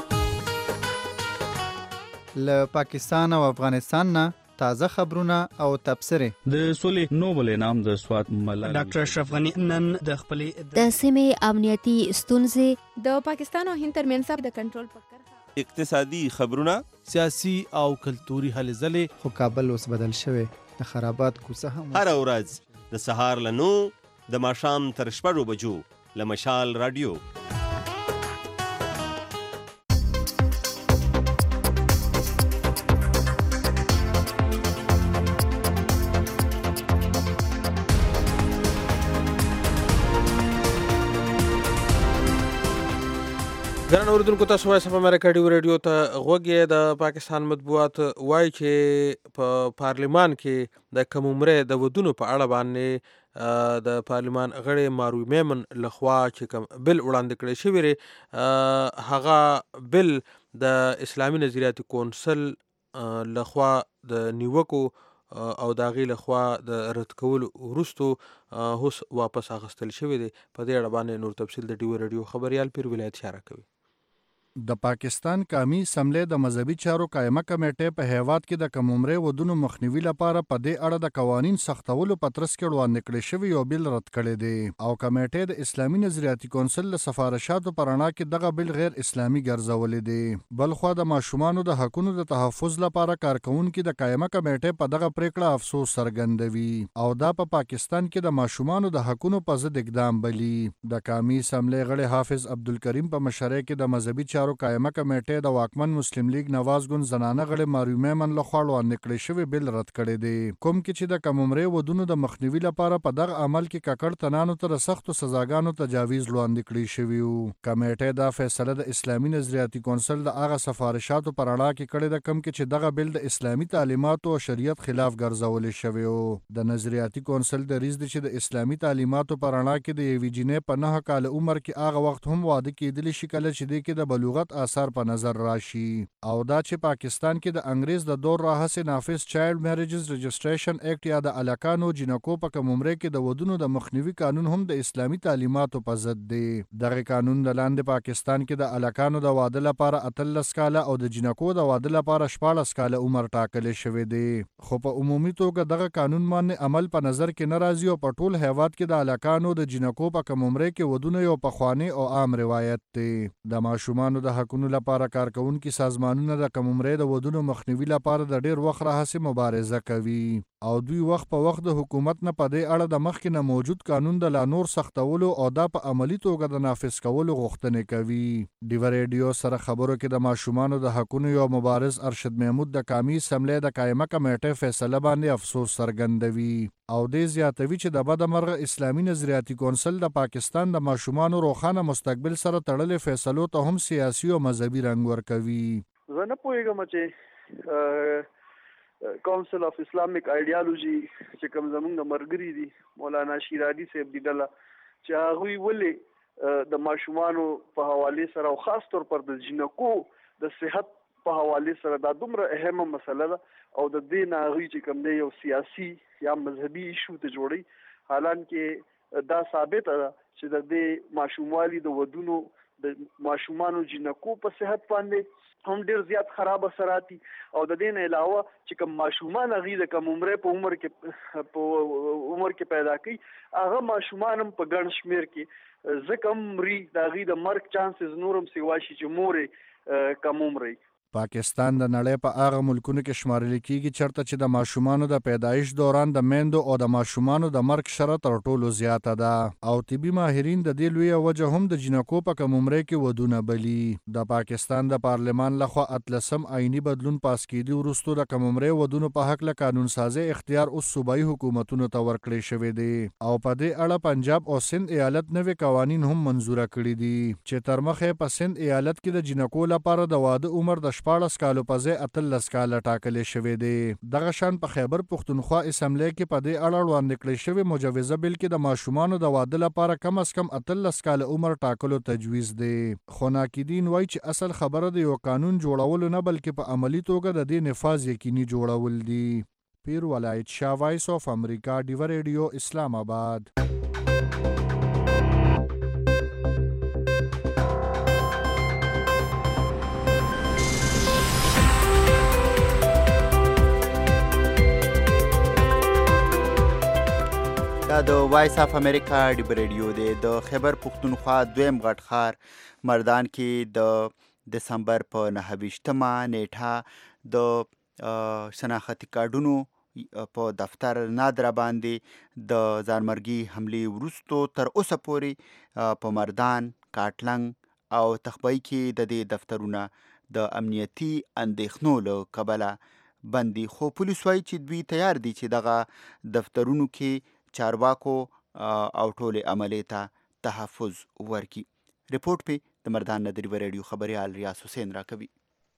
له پاکستان او افغانستان نه تازه خبرونه او تبصرې. د سولې نوبل انعام د سوات ملالۍ ډاکټر اشرف غني نن د خپلې د سیمې امنیتي ستونزې د پاکستان او هند ترمنځ د کنټرول په کرښه اقتصادي خبرونه، سیاسي او کلتوري هلې ځلې. خو کابل اوس بدل شوی، د خرابات کوڅه هم. هره ورځ د سهار له 9 د ماښام تر 6 بجو له مشال رادیو. ګران اوریدونکو، تاسو وایس اف امریکا رادیو ته غوږ یې. د پاکستان مطبوعات وایي چې په پارلیمان کې د کم عمرۍ د ودونو په اړه باندې د پارلیمان غړي ماروی میمن لخوا چې کوم بل وړاندې کړی شوی دی، هغه بل د اسلامي نظریاتي کونسل لخوا د نیوکو او د هغې لخوا د رد کولو وروستو اوس واپس اخیستل شوی دی. په دې اړه باندې نور تفصیل د ډیو رادیو خبریال پیر ولایت اشاره کوي. د پاکستان قومي اسمبلی د مذهبي چارو قائمه کمیټې په هیواد کې د کم عمرۍ ودونو مخنیوي لپاره په دې اړه د قوانین سختولو په ترڅ کې وړاندې کړی شوی یو بل رد کړی دی، او کمیټې د اسلامي نظریاتي کونسل له سفارشاتو په رڼا کې دغه بل غیر اسلامي ګرځولی دی. بلخوا د ماشومانو د حقونو د تحفظ لپاره کارکونکي د قائمه کمیټې په دغه پریکړه افسوس څرګندوي او دا په پاکستان کې د ماشومانو د حقونو په ضد اقدام بلي. د قومي اسمبلی غړي حافظ عبدالکریم په مشرۍ کې د مذهبي چارو قائمه کمیټې د واکمن مسلم لیگ نواز ګوند زنانه غړي ماروی میمن لخوا وړاندې کړی شوی بل رد کړی دی، کوم کې چې د کم عمرۍ ودونو د مخنیوي لپاره په دغه عمل کې ککړ تنانو ته د سختو سزاګانو تجاویز وړاندې کړی شوی وو. کمیټې دا فیصله د اسلامي نظریاتي کونسل د هغه سفارشاتو پر رڼا کې کړې ده کوم کې چې دغه بل د اسلامي تعلیماتو او شریعت خلاف ګرځولی شوی وو. د نظریاتي کونسل دریځ دی چې د اسلامي تعلیماتو پر رڼا کې د یوې جینۍ په 9 کاله عمر کې هغه وخت هم واده کېدلی شي کله چې دې کې د بلوغت اثر په نظر راشي، او دا چې پاکستان کې د انګریز د دور راهیسې نافذ چایلډ میریجز رجسټریشن ایکټ یا د الکانو جنکو په کم عمرۍ کې د ودونو د مخنیوي قانون هم د اسلامي تعلیماتو په ضد دی. دغه قانون د لاندې پاکستان کې د الکانو د واده لپاره 18 کاله او د جنکو د واده لپاره 14 کاله عمر ټاکلی شوی دی، خو په عمومي توګه دغه قانون باندې عمل په نظر کې نه راځي او په ټول هیواد کې د الکانو د جنکو په کم عمرۍ کې ودونه یو پخوانی او عام روایت دی. د ماشومانو د حقونو لپاره کارکونکي سازمانونه د کم عمرۍ د ودونو مخنیوي لپاره د ډیر وخت راهیسې مبارزه کوي، او دوی وخت په وخت د حکومت نه په دې اړه د مخکې نه موجود قانون د لا نور سختولو او دا په عملي توګه د نافذ کولو غوښتنې کوي. ډیو رادیو سره خبرو کې د ماشومانو د حقونو یو مبارز ارشد محمود د قومي اسمبلی د قائمه کمیټې فیصله باندې افسوس څرګندوي او دې زیاتوي چې د بده مرغه اسلامي نظریاتي کونسل د پاکستان د ماشومانو روښانه مستقبل سره تړلې فیصلو ته هم سیاسي او مذهبي رنګ ورکوي. زه نه پوهېږم چې کونسل اف اسلامیک آیډیالوژي چې کوم زمونږ د ملګري دي مولانا شیرازي صاحب دی ډله چې هغوی ولې د ماشومانو په حوالې سره او خاص طور پر د جنکو د صحت په حوالې سره دا دومره اهمه مسله ده او د دې نه هغوی چې کوم دی یو سیاسي یا مذهبي ایشو ته جوړوي، حالانکه دا ثابته ده چې د دې ماشوموالي د ودونو د ماشومانو جنکو په صحت باندې هم ډیر زیات خراب اثرات دي، او د دې نه علاوه چې کوم ماشومان هغوی د کم عمرۍ په عمر کې پیدا کوي، هغه ماشومان هم په ګڼ شمېر کې ځکه مري د هغوی د مرګ چانسز نور هم سوا شي چې مورې کم عمرۍ. پاکستان د نړۍ په هغه ملکونو کې شمارل کیږي چرته چې د ماشومانو د پیدایش دوران د میندو او د ماشومانو د مرګ شرط تر ټولو زیاته ده، او طبي ماهرین د دې لویه وجه هم د جنکو په کم عمرۍ کې ودونه بلي. د پاکستان د پارلمان لخوا 18 آئینی بدلون پاس کېدي وروسته د کم عمرۍ ودونو په هکله قانون سازي اختیار اوس صوبایي حکومتونو ته ورکړی شوی دی، او په دې اړه پنجاب او سند ایالت نوي قوانین هم منظوره کړي دي چې تر مخه په سند ایالت کې د جنکو لپاره د واده عمر د 14 کالو په ځای 18 کاله ټاکلی شوی دی. دغه شان په خیبر پښتونخوا اسمبلی کې په دې اړه وړاندې کړی شوی مجوزه بل کې د ماشومانو د واده لپاره کم از کم 18 کاله عمر ټاکلو تجویز دی، خو ناقدین وایي چې اصل خبره د یو قانون جوړولو نه بلکې په عملی توګه د دې نفاذ یقیني جوړول دي. پیر ولایت شاه، وایس آف امریکا، ډیو رادیو، اسلام آباد. دا د وایس اف امریکا ډیو رادیو دی. د خیبر پښتونخوا دویم غټ ښار مردان کې د دسمبر په 29مه نیټه د شناختي کارډونو په دفتر نادره باندې د ځانمرګي حملې وروستو تر اوسه پورې په مردان، کاټلنګ او تخبای کې د دې دفترونه د امنیتي اندېښنو له کبله بندي، خو پولیس وایي چې دوی تیار دي چې دغه دفترونو کې چارواکو او ټولې عملې ته تحفظ ورکړي. ریپورټ پې د مردان نه د ریډیو خبریال ریاض حسین راکوي.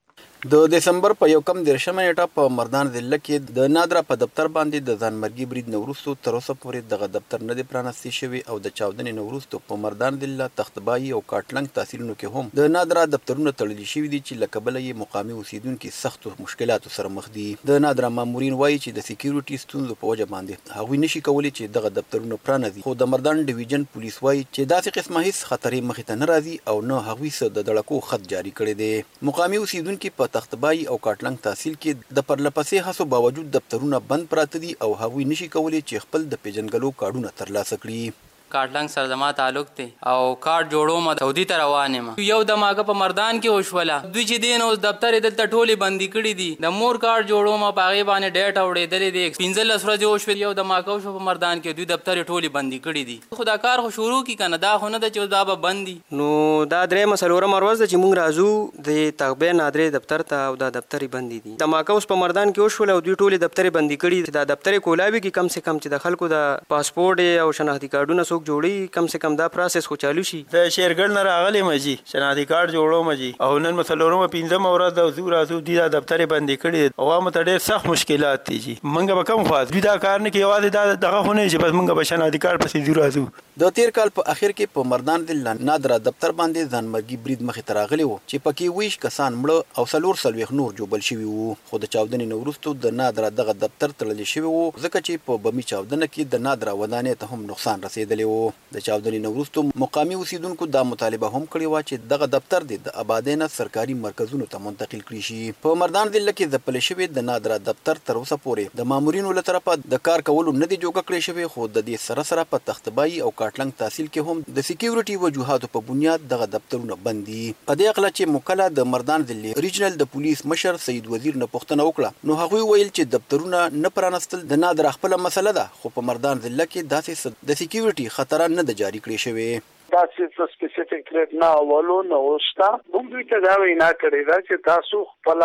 د دسمبر په 1 نیټه په مردان ضلع کې د نادره په دفتر باندې د ځانمرګي برید نه وروستو تر اوسه پورې دغه دفتر نه دی پرانستی شوی او د چاودنې نه وروستو په مردان ضلع، تختبای او کاټلنګ تحصیلونو کې هم د نادره دفترونه تړلي شوي دي چې له کبله یې مقامي اوسیدونکي سختو مشکلاتو سره مخ دي. د نادره مامورین وایي چې د سکیورټي ستونزو په وجه باندې هغوی نشي کولی چې دغه دفترونه پرانځي، خو د مردان ډیویژن پولیس وایي چې داسې قسمه هیڅ خطرې مخې ته نه راځي او نه هغوی څه د دړکو خط جاري کړی دی. مقامي اوسیدونکي په تختبای او کاټلنګ تحصیل کې د پرلپسې هڅو باوجود دفترونه بند پراته دي او هغوی نشي کولی چې خپل د پیژنګلو کارډونه ترلاسه کړي. کاټلنګ سره زما تعلق دی او کارت جوړوم سعودي ته روان یم. یو دماغه په مردان کې وشوله، دوی چې دین اوس دفتر دلته ټولې بندي کړي دي. د مور کارت جوړوم په هغې باندې ډیټ اوړېدلې دی، 15 ورځې وشوې یو دماغه وشو په مردان کې، دوی دفتر ټولې بندي کړي دي. خو دا کار خو شروع کی کنه، دا خو نه ده چې دا به بند دي. نو دا درېیمه څلورمه ورځ ده چې موږ راځو د تغبې نادرې دفتر ته او دا دفتر بندي دي. دماغه اوس په مردان کې وشوله او دوی ټولې دفتر بندي کړي. دا دفتر کولاوي کې کم سے کم چې د خلکو د پاسپورټ او شناختی کارډونه څوک جوړي، کم کم دا پروسس خو چالو شي. د شیرګل نه راغلی مجي شناختی کارت جوړو مجي او نن مثلورم 15 ورځ د زو راځو دي دا دفتر باندې کړي او مو ته ډېر سخت مشکلات دي. منګه به کم خواص دوی دا کار نه کوي، یوازې دا دغه خو نه چې بس منګه به شناختی کارت پسې زو راځو. د تیر کال په اخر کې په مردان ضلع نادره دفتر باندې ځانمرګي برید مخې ته راغلی و چې پکې 20 کسان مړه او 4 نور جوبل شوي وو، خو د چاودنې نه وروستو د نادره دغه دفتر تړلی شوی وو ځکه چې په بمي چاودنه کې د نادره ودانۍ ته هم نقصان رسېدلی وو. د چاودنې نه وروستو مقامي اوسیدونکو دا مطالبه هم کړې وه چې دغه دفتر د آبادۍ نه سرکاري مرکزونو ته منتقل کړي شي. په مردان ضلع کې ځپلې شوی د نادره دفتر تر اوسه پورې د مامورینو له طرفه د کار کولو نه دی جوګه کړی شوی، خو د دې سره سره په تختبای او کاټلنګ تحصیل کې هم د سکیورټي وجوهاتو په بنیاد دغه دفترونه بند دي. په دې اړه چې مکله د مردان ضلع ریجنل د پولیس مشر سید وزیر نه پوښتنه وکړه، نو هغوی ویل چې دفترونه نه پرانستل د نادره خپله مسله ده، خو په مردان ضلع کې داسې د سکیورټي خطر نه ده جاري کړی شوی. داسې څه سپیسیفیک ریټ نه اولو نه وشته. موږ دوی ته دا وینا کړې ده چې تاسو خپله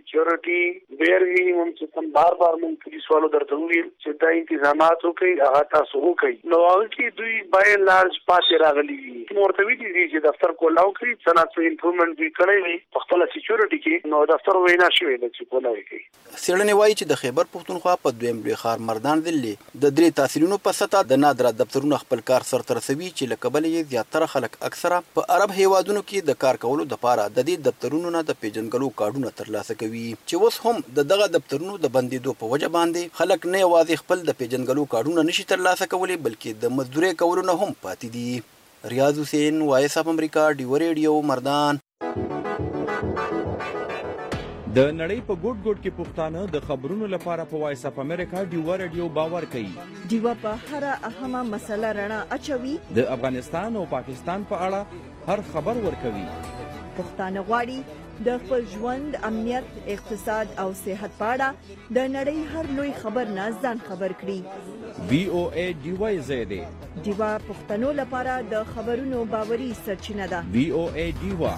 سکیورټي بیر مینیمم چې کوم بار موږ پولیس والو درته وویل چې دا انتظامات وکړئ، هغه تاسو وکړئ. نو هغه کې دوی بای اینډ لارج پاتې راغلي دي. ورته ویلي دي چې دفتر کولاو کړي، څه نه څه امپرومنټ دوی کړی وي په خپله سکیورټي کې، نو دفتر وینا شوې ده چې کولاوی کوي. څېړنې وایي چې د خیبر پښتونخوا په دویم لوی ښار مردان ضلع د 3 تحصیلونو په سطحه د نادره دفترونه خپل کار سرته رسوي چې له کبله یې زیاتره خلک اکثره په عرب هیوادونو کې د کار کولو دپاره د دې دفترونو نه د پیژنګلو کارډونه ترلاسه کوي، چې اوس هم دغه دفترونو د بندېدو په وجه باندې خلک نه یوازې خپل د پیژنګلو کارډونه نشي ترلاسه کولی بلکې د مزدورۍ کولو نه هم پاتې دي. ریاض حسین، وایس اف امریکا، ډیو ریډیو، مردان. د نړۍ په ګوټ ګوټ کې پښتانه د خبرونو لپاره په وایس اف امریکا ډیو ریډیو باور کوي. ډیو په هر اهمه مسله رڼا اچوي، د افغانستان او پاکستان په اړه هر خبر ورکوي. پښتانه غواړي د خپل ژوند، امنیت، اقتصاد او صحت په اړه د نړۍ هر لوی خبر نه ځان خبر کړي. وی او ای ډیو زیاده ډیو پښتنو لپاره د خبرونو باوري سرچینه ده. وی او ای ډیو.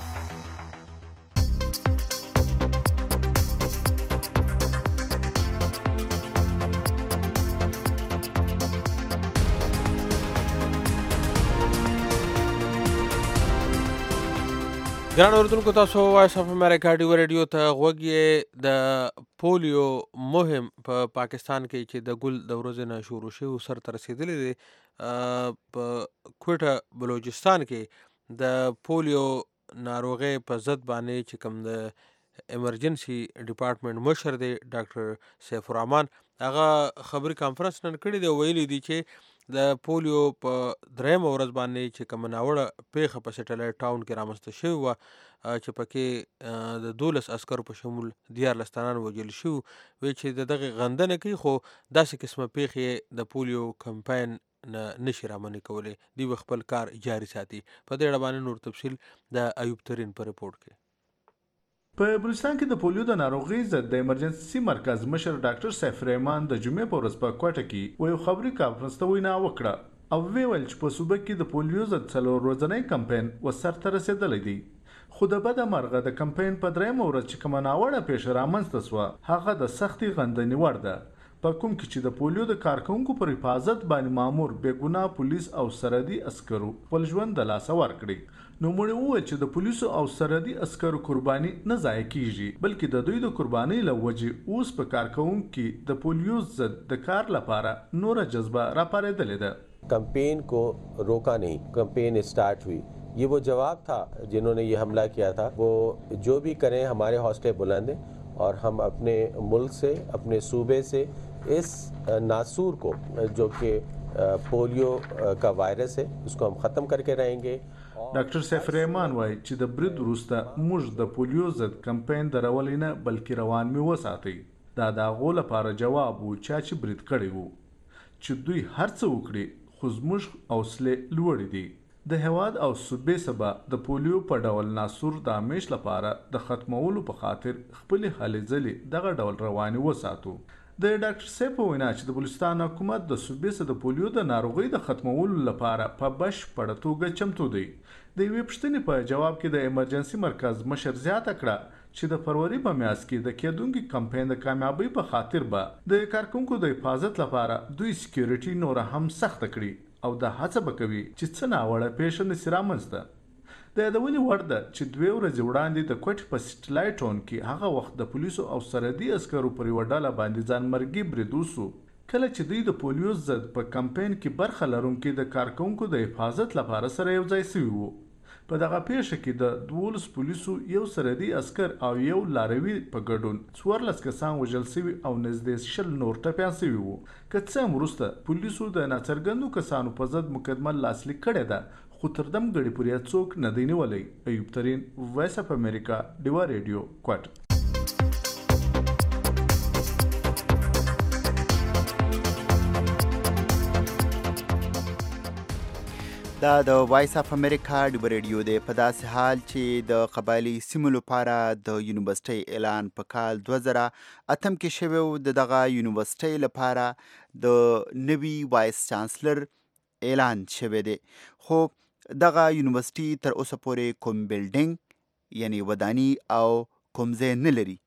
ګران اوردونکو، تاسو وایس اف امریکا ډیو ریډیو ته غوږ یې. د پولیو مهم په پاکستان کې چې د ګل د ورځې نه شروع شوی سر ته رسېدلی دی. په کوټه بلوچستان کې د پولیو ناروغۍ په ضد باندې چې کوم د ایمرجنسي ډپارټمنټ مشر دی ډاکټر سیف الرحمن، هغه خبري کانفرنس نن کړی دی. ویلي دي چې د پولیو په 3مه ورځ باندې چې کومه ناوړه پیښه په سیټلایټ ټاون کې رامنځته شوې وه چې پکې د 12 عسکرو په شمول 14 تنان وژل شوي، وایي چې د دغې غندنه کوي، خو داسې قسمه پیښې د پولیو کمپاین نشي رامنې کولی، دوی خپل کار جاري ساتي. په دې اړه باندې نور تفصیل د ایوب ترین په رپورټ کې. په بلوچستان کې د پولیو د ناروغۍ ضد د ایمرجنسي مرکز مشر ډاکټر سیف رحمان د جمعې په ورځ په کوټه کې یو خبري کانفرنس ته وینا وکړه او ویل چې په صوبه کې د پولیو ضد 4 ورځنی کمپاین وسرته رسیدلی دی. خو د بده مرغه د کمپاین په درېیمه ورځ چې کومه ناوړه پیښه رامنځته سوه هغه د سختي غندنې وړ ده، په کوم کې چې د پولیو د کارکونکو پر حفاظت باندې مامور بېګناه پولیس او سرحدي عسکرو خپل ژوند د لاسه ورکړي. نوموړي وویل چې د پولیسو او سرحدي عسکرو قرباني نه ضایع کیږي، بلکې د دوی د قربانۍ له وجې اوس په کارکونکو د پولیو ضد د کار لپاره نوره جذبه راپارېدلې ده. کمپین کو روکا نہیں، کمپین اسٹارٹ ہوئی. یہ وہ جواب تھا جنہوں نے یہ حملہ کیا تھا. وہ جو بھی کریں ہمارے حوصلے بلند ہیں اور ہم اپنے ملک سے اپنے صوبے سے اس ناسور کو جو کہ پولیو کا وائرس ہے اس کو ہم ختم کر کے رہیں گے. ډاکټر سیف رحمان وایي چې د برید وروسته موږ د پولیو ضد کمپاین درولې نه بلکې روان مې وساتئ. دا د هغو لپاره جواب و چې برید کړی وو چې دوی هر څه وکړي خو زموږ حوصلې لوړې دي. د هیواد او صوبې سبا د پولیو په ډول ناسور د همیش لپاره د ختمولو په خاطر خپل هلې ځلې دغه ډول رواني وساتو. د ډاکټر سیف په وینا چې د بلوچستان حکومت د صوبې څخه د پولیو د ناروغۍ د ختمولو لپاره په بشپړه توګه چمتو دی. د یوې پوښتنې په جواب کې د ایمرجنسي مرکز مشر زیاته کړه چې د فروری په میاشت کې د کېدونکي کمپاین د کامیابۍ په خاطر به د کارکونکو د حفاظت لپاره دوی سکیورټي نور هم سخت کړي او د هڅه به کوي چې څه ناوړه پیښه نشي رامنځته. د یادونې وړ ده چې 2 ورځې وړاندې د کوټې په سټلایټ ټاون کې هغه وخت د پولیسو او سرحدي عسکرو پر یوه ډله باندې ځانمرګي برید وسو کله چې دوی د پولیو ضد په کمپاین کې برخه لرونکي د کارکونکو د حفاظت لپاره سره یو ځای شوي وو. په دغه پیښه کې د 12 پولیسو، یو سرحدي عسکر او یو لاروي په ګډون 14 کسان وژل شوي او نږدې 20 نور ټپیان شوي وو. که څه هم وروسته پولیسو د ناڅرګندو کسانو په ضد مقدمه لاسلیک کړې ده خو تر دم ګړي پورې څوک نه دی نیولی. ایوب ترین، وایس اف امریکا، ډیوا ریډیو، کوټ. دا د وایس اف امریکا ډیوا ریډیو دی. په داسې حال چې د قبایلي سیمو لپاره د یونیورسيټۍ اعلان په کال 2008 کې شوی و، دغه یونیورسيټۍ لپاره د نوي وایس چانسلر اعلان شوی دی، خو دغه یونیورسيټي تر اوسه پورې کوم بلډینګ یعنی ودانی او کوم ځای نه لري.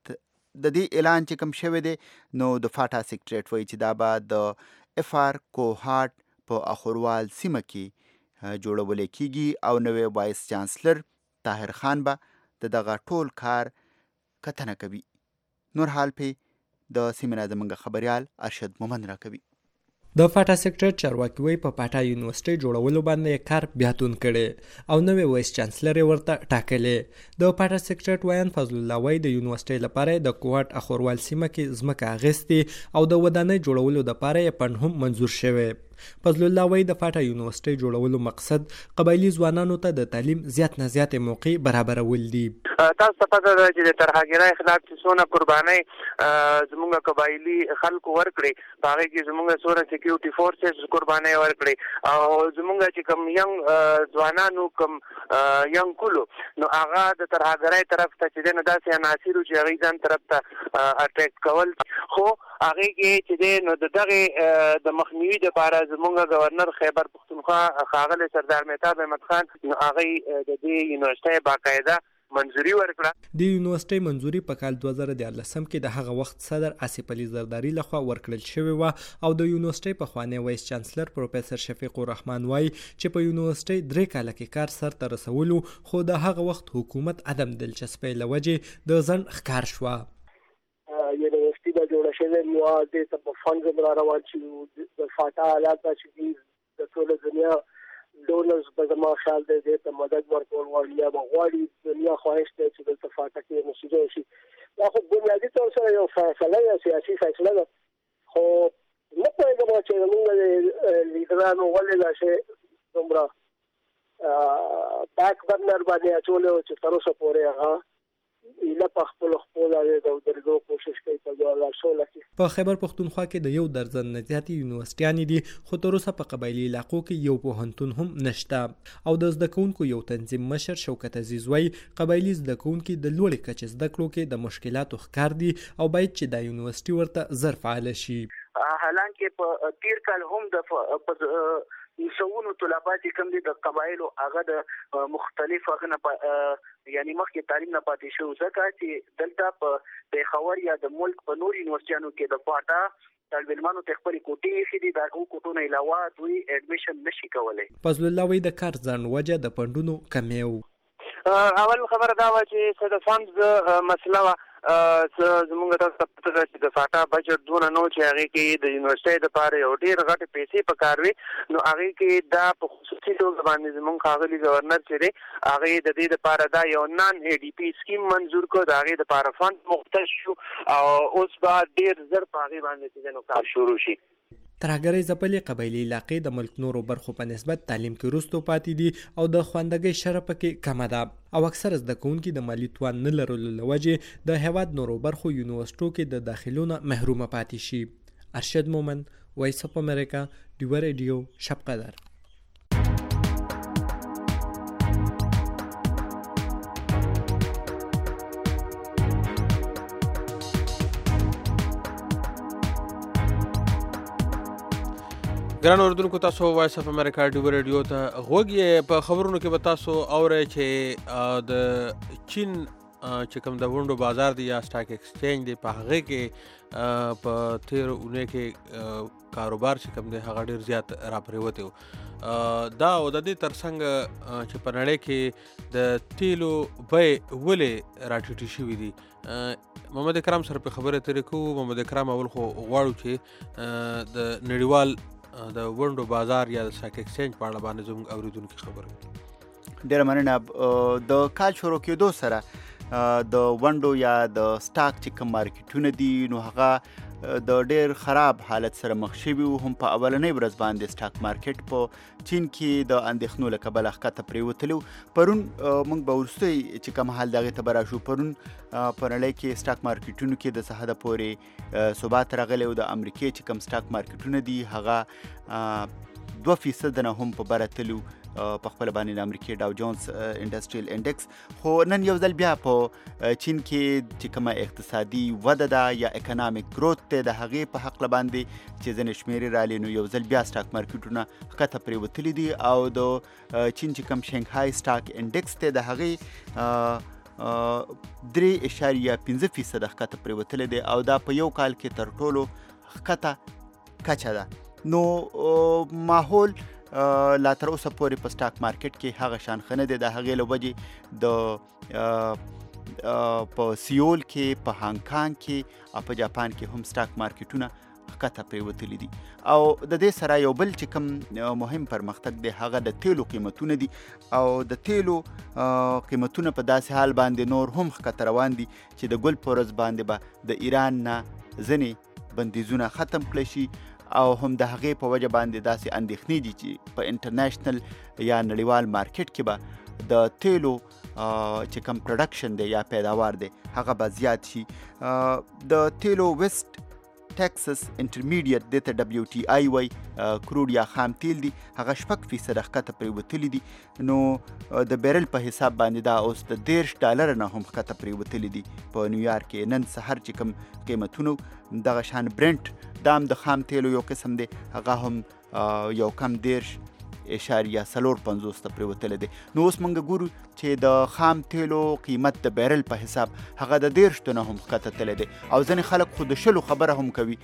د دې اعلان چې کوم شوی دی نو د فاټا سیکریټریټ وایي چې دا به د اف آر کوهاټ په اخوروال سیمه کې جوړول کیږي او نوې وایس چانسلر طاهر خان به دغه ټول کار کتنه کوي. نور حال په د سیمه زمونږ خبريال ارشد مومن را کوي. د فاټا سیکریټ چارواکي وایي په پاټا یونیورسيټۍ جوړولو باندې کار بیاتون کړي او نوې وایس چانسلر ورته ټاکلې. د پاټا سیکریټ وایان فضل الله وایي د یونیورسيټۍ لپاره د کوټ اخوروال سیمه کې ځمکه اخیستې او د ودانۍ جوړولو لپاره یې پند هم منظور شوی. فضل الله وایي د فاټا یونیورسيټۍ جوړولو مقصد قبایلي ځوانانو ته د تعلیم زیات نه زیات موقع برابرول دي. تاسو ته پته ده چې د ترهګرۍ خلاف چې څونه قربانۍ زموږ قبایلي خلکو ورکړي، په هغې کې زموږ څونه سیکیورټي فورسز قربانۍ ورکړي او زموږ چې کوم ینګ ځوانانو کوم ینګ کولو نو هغه د ترهګرۍ طرف ته چې دی نو داسې عناصر چې هغوی ځان طرف ته اټریکټ کول، خو هغې کې چې دی نو د دغې د مخنیوي دپاره زموږ گورنر خیبر پښتونخوا ښاغلی سردار مهتاب احمد خان نو هغوی د دې یونیورسيټۍ باقاعده منظوري ورکړه. د یونیورسيټۍ منظوري په کال 2013 کې د هغه وخت صدر آصف علي زرداری لخوا ورکړل شوې وه او د یونیورسيټۍ پخوانی وایس چانسلر پروفیسر شفیق الرحمن وایي چې په یونیورسيټۍ 3 کاله کې کار سرته رسولو خو د هغه وخت حکومت عدم دلچسپۍ له وجې د ځنډ ښکار شوه. یونیورسيټي به جوړه شوې نو دې ته په فنډ هم را روان شي. د فاټا حالات دا چې دي د ټوله دنیا ډونرز به زما خیال دی دې ته مدد ورکول غواړي یا به غواړي دنیا خواهش دی چې دلته فاټا کې مسجد شي. دا خو بنیادي طور سره یو فیصله یا سیاسي فیصله ده، خو نه پوهېږم چې زموږ لیډرانو ولې دا شی دومره بیک برنر باندې اچولی و چې تر اوسه پورې هغه ایله په خپلو خپلو د درېدو کوشش کوي په 2016 سوله کې. په خیبر پښتونخوا کې د 1 درجن نه زیاتې یونیورسيټیانې دي، خو تر اوسه په قبایلي علاقو کې یو پوهنتون هم نشته. او د زده کوونکو یو تنظیم مشر شوکت عزیز وایي قبایلي زده کوونکي د لوړې کچې زده کړو کې د مشکلاتو ښکار دي او باید چې د یونیورسيټي ورته زر فعال شي. حالانکه په تیر کال هم د سوونو طلبات کوم دي د قبایلو هغه د مختلف هغه یعنی مخکې تعلیم نه پاتې شو، ځکه چې دلته په پیښور یا د ملک په نور یونیورسيټیانو کې د کوټا طالب علمانو ته خپل کوټې خېدي، د هغو کوټو نه علاوه دوی اډمیشن نشي کولای. فضل الله وایي د کار ځنډ وجه د فنډونو کمی و. اول خبره دا وه چې د فنډز مسله وه. زمونږ تاسو ته پته ده چې د فاټا بجټ دونه نو چې هغې کې د یونیورسټۍ دپاره یو ډېر غټې پیسې پکار وي، نو هغې کې دا په خصوصي توګه باندې زمونږ ښاغلي گورنر چې دی هغې د دې دپاره دا یو نان اے ډي پي سکیم منظور کړ، د هغې دپاره فنډ مختص شو او اوس به ډېر زر په هغې باندې چې دی نو کار شروع شي. ترهګرۍ ځپلې قبایلي علاقې د ملک نورو برخو په نسبت تعلیم کې وروستو پاتې دي او د خواندګۍ شرح پکې کمه ده او اکثره زده کوونکي د مالي توان نه لرلو له وجې د هېواد نورو برخو یونیورسټو کې د داخلو نه محرومه پاتې شي. ارشد مومن، وایس اف امریکا، ډیوه ریډیو، شب قدر. ګران اوردونکو، تاسو وایس اف امریکا ډیوه ریډیو ته غوږ یې. په خبرونو کې به تاسو اورئ چې د چین چې کوم د ونډو بازار دی یا سټاک ایکسچینج دی، په هغې کې په تېرو اونۍ کې کاروبار چې کوم دی هغه ډېر زیات راپرېوتی و. دا او د دې ترڅنګ چې په نړۍ کې د تیلو بیې ولې راټیټې شوي دي. محمد اکرام سره په خبره تېرې کوو. محمد اکرام، اول خو غواړو چې د نړیوال د ونډو بازار یا د سټاک ایکسچینج په اړه باندې زموږ اورېدونکي خبر وکړي. ډېره مننه. د کال شروع کېدو سره د ونډو یا د سټاک چې کوم مارکیټونه دي نو هغه د ډېر خراب حالت سره مخ شوي وو. هم په اولنۍ ورځ باندې سټاک مارکیټ په چین کې د اندېښنو له کبله ښکته پرېوتلی و. پرون موږ به وروستۍ چې کوم حال د هغې ته به راشو. پرون په نړۍ کې سټاک مارکیټونو کې د څه حده پورې ثبات راغلی و. د امریکې چې کوم سټاک مارکیټونه دي هغه 2% نه هم په بره تلي و په خپل باندې د امریکې ډاو جونز انډسټریل انډکس. خو نن یو ځل بیا په چین کې چې کومه اقتصادي وده ده یا اکونامیک گروث دی د هغې په هکله باندې چې ځینې شمېرې رالې، نو یو ځل بیا سټاک مارکیټونه ښکته پرېوتلي دي او د چین چې کوم شنګهای سټاک انډکس دی د هغې 3.5% ښکته پرېوتلی دی او دا په یو کال کې تر ټولو ښکته کچه ده. نو ماحول لا تر اوسه پورې په سټاک مارکیټ کې هغه شان ښه نه دی. د هغې له وجې د په سیول کې، په هانګ کانګ کې او په جاپان کې هم سټاک مارکیټونه ښکته پرېوتلي دي. او د دې سره یو بل چې کوم مهم پرمختګ دی هغه د تیلو قیمتونه دي او د تیلو قیمتونه په داسې حال باندې نور هم ښکته روان دي چې د ګل په ورځ باندې به د ایران نه ځینې بندیزونه ختم کړی شي او هم د هغې په وجه باندې داسې اندېښنې دي چې په انټرنیشنل یا نړیوال مارکیټ کې به د تیلو چې کوم پروډکشن دی یا پیداوار دی هغه به زیات شي. د تیلو ویسټ ټیکسس انټرمیډیټ دې ته WTI وایي، کروډ یا خام تیل دي، هغه 6% ښکته پرېوتلي دي. نو د بیرل په حساب باندې دا اوس د $10 نه هم ښکته پرېوتلي دي په نیویارک کې. نن سحر چې کوم قیمتونه دغه شان برنټ دا هم د خام تیلو یو قسم دی، هغه هم یو کم 10.450 ته پرېوتلی دی. نو اوس موږ ګورو چې د خام تیلو قیمت د بیرل په حساب هغه د 10 نه هم ښکته تللی دی او ځینې خلک خو د 10 خبره هم کوي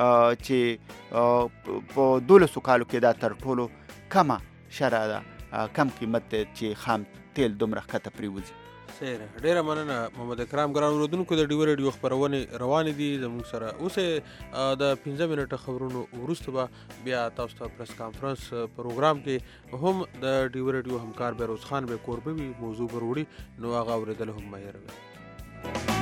چې په 12 کالو کې دا تر ټولو کمه شرح ده، کم قیمت دی چې خام تیل دومره ښکته پرېوځي. ډیره مننه محمد اکرام. ګران اوریدونکو، د ډیوه ریډیو خپرونې روانې دي زموږ سره. اوس د 15 منټه خبرونو وروسته به بیا تاسو ته پریس کانفرنس پروګرام کې هم د ډیوه ریډیو همکار بهروز خان به کوربه وي موضوع وروړي، نو هغه اورېدل هم مه هېروئ.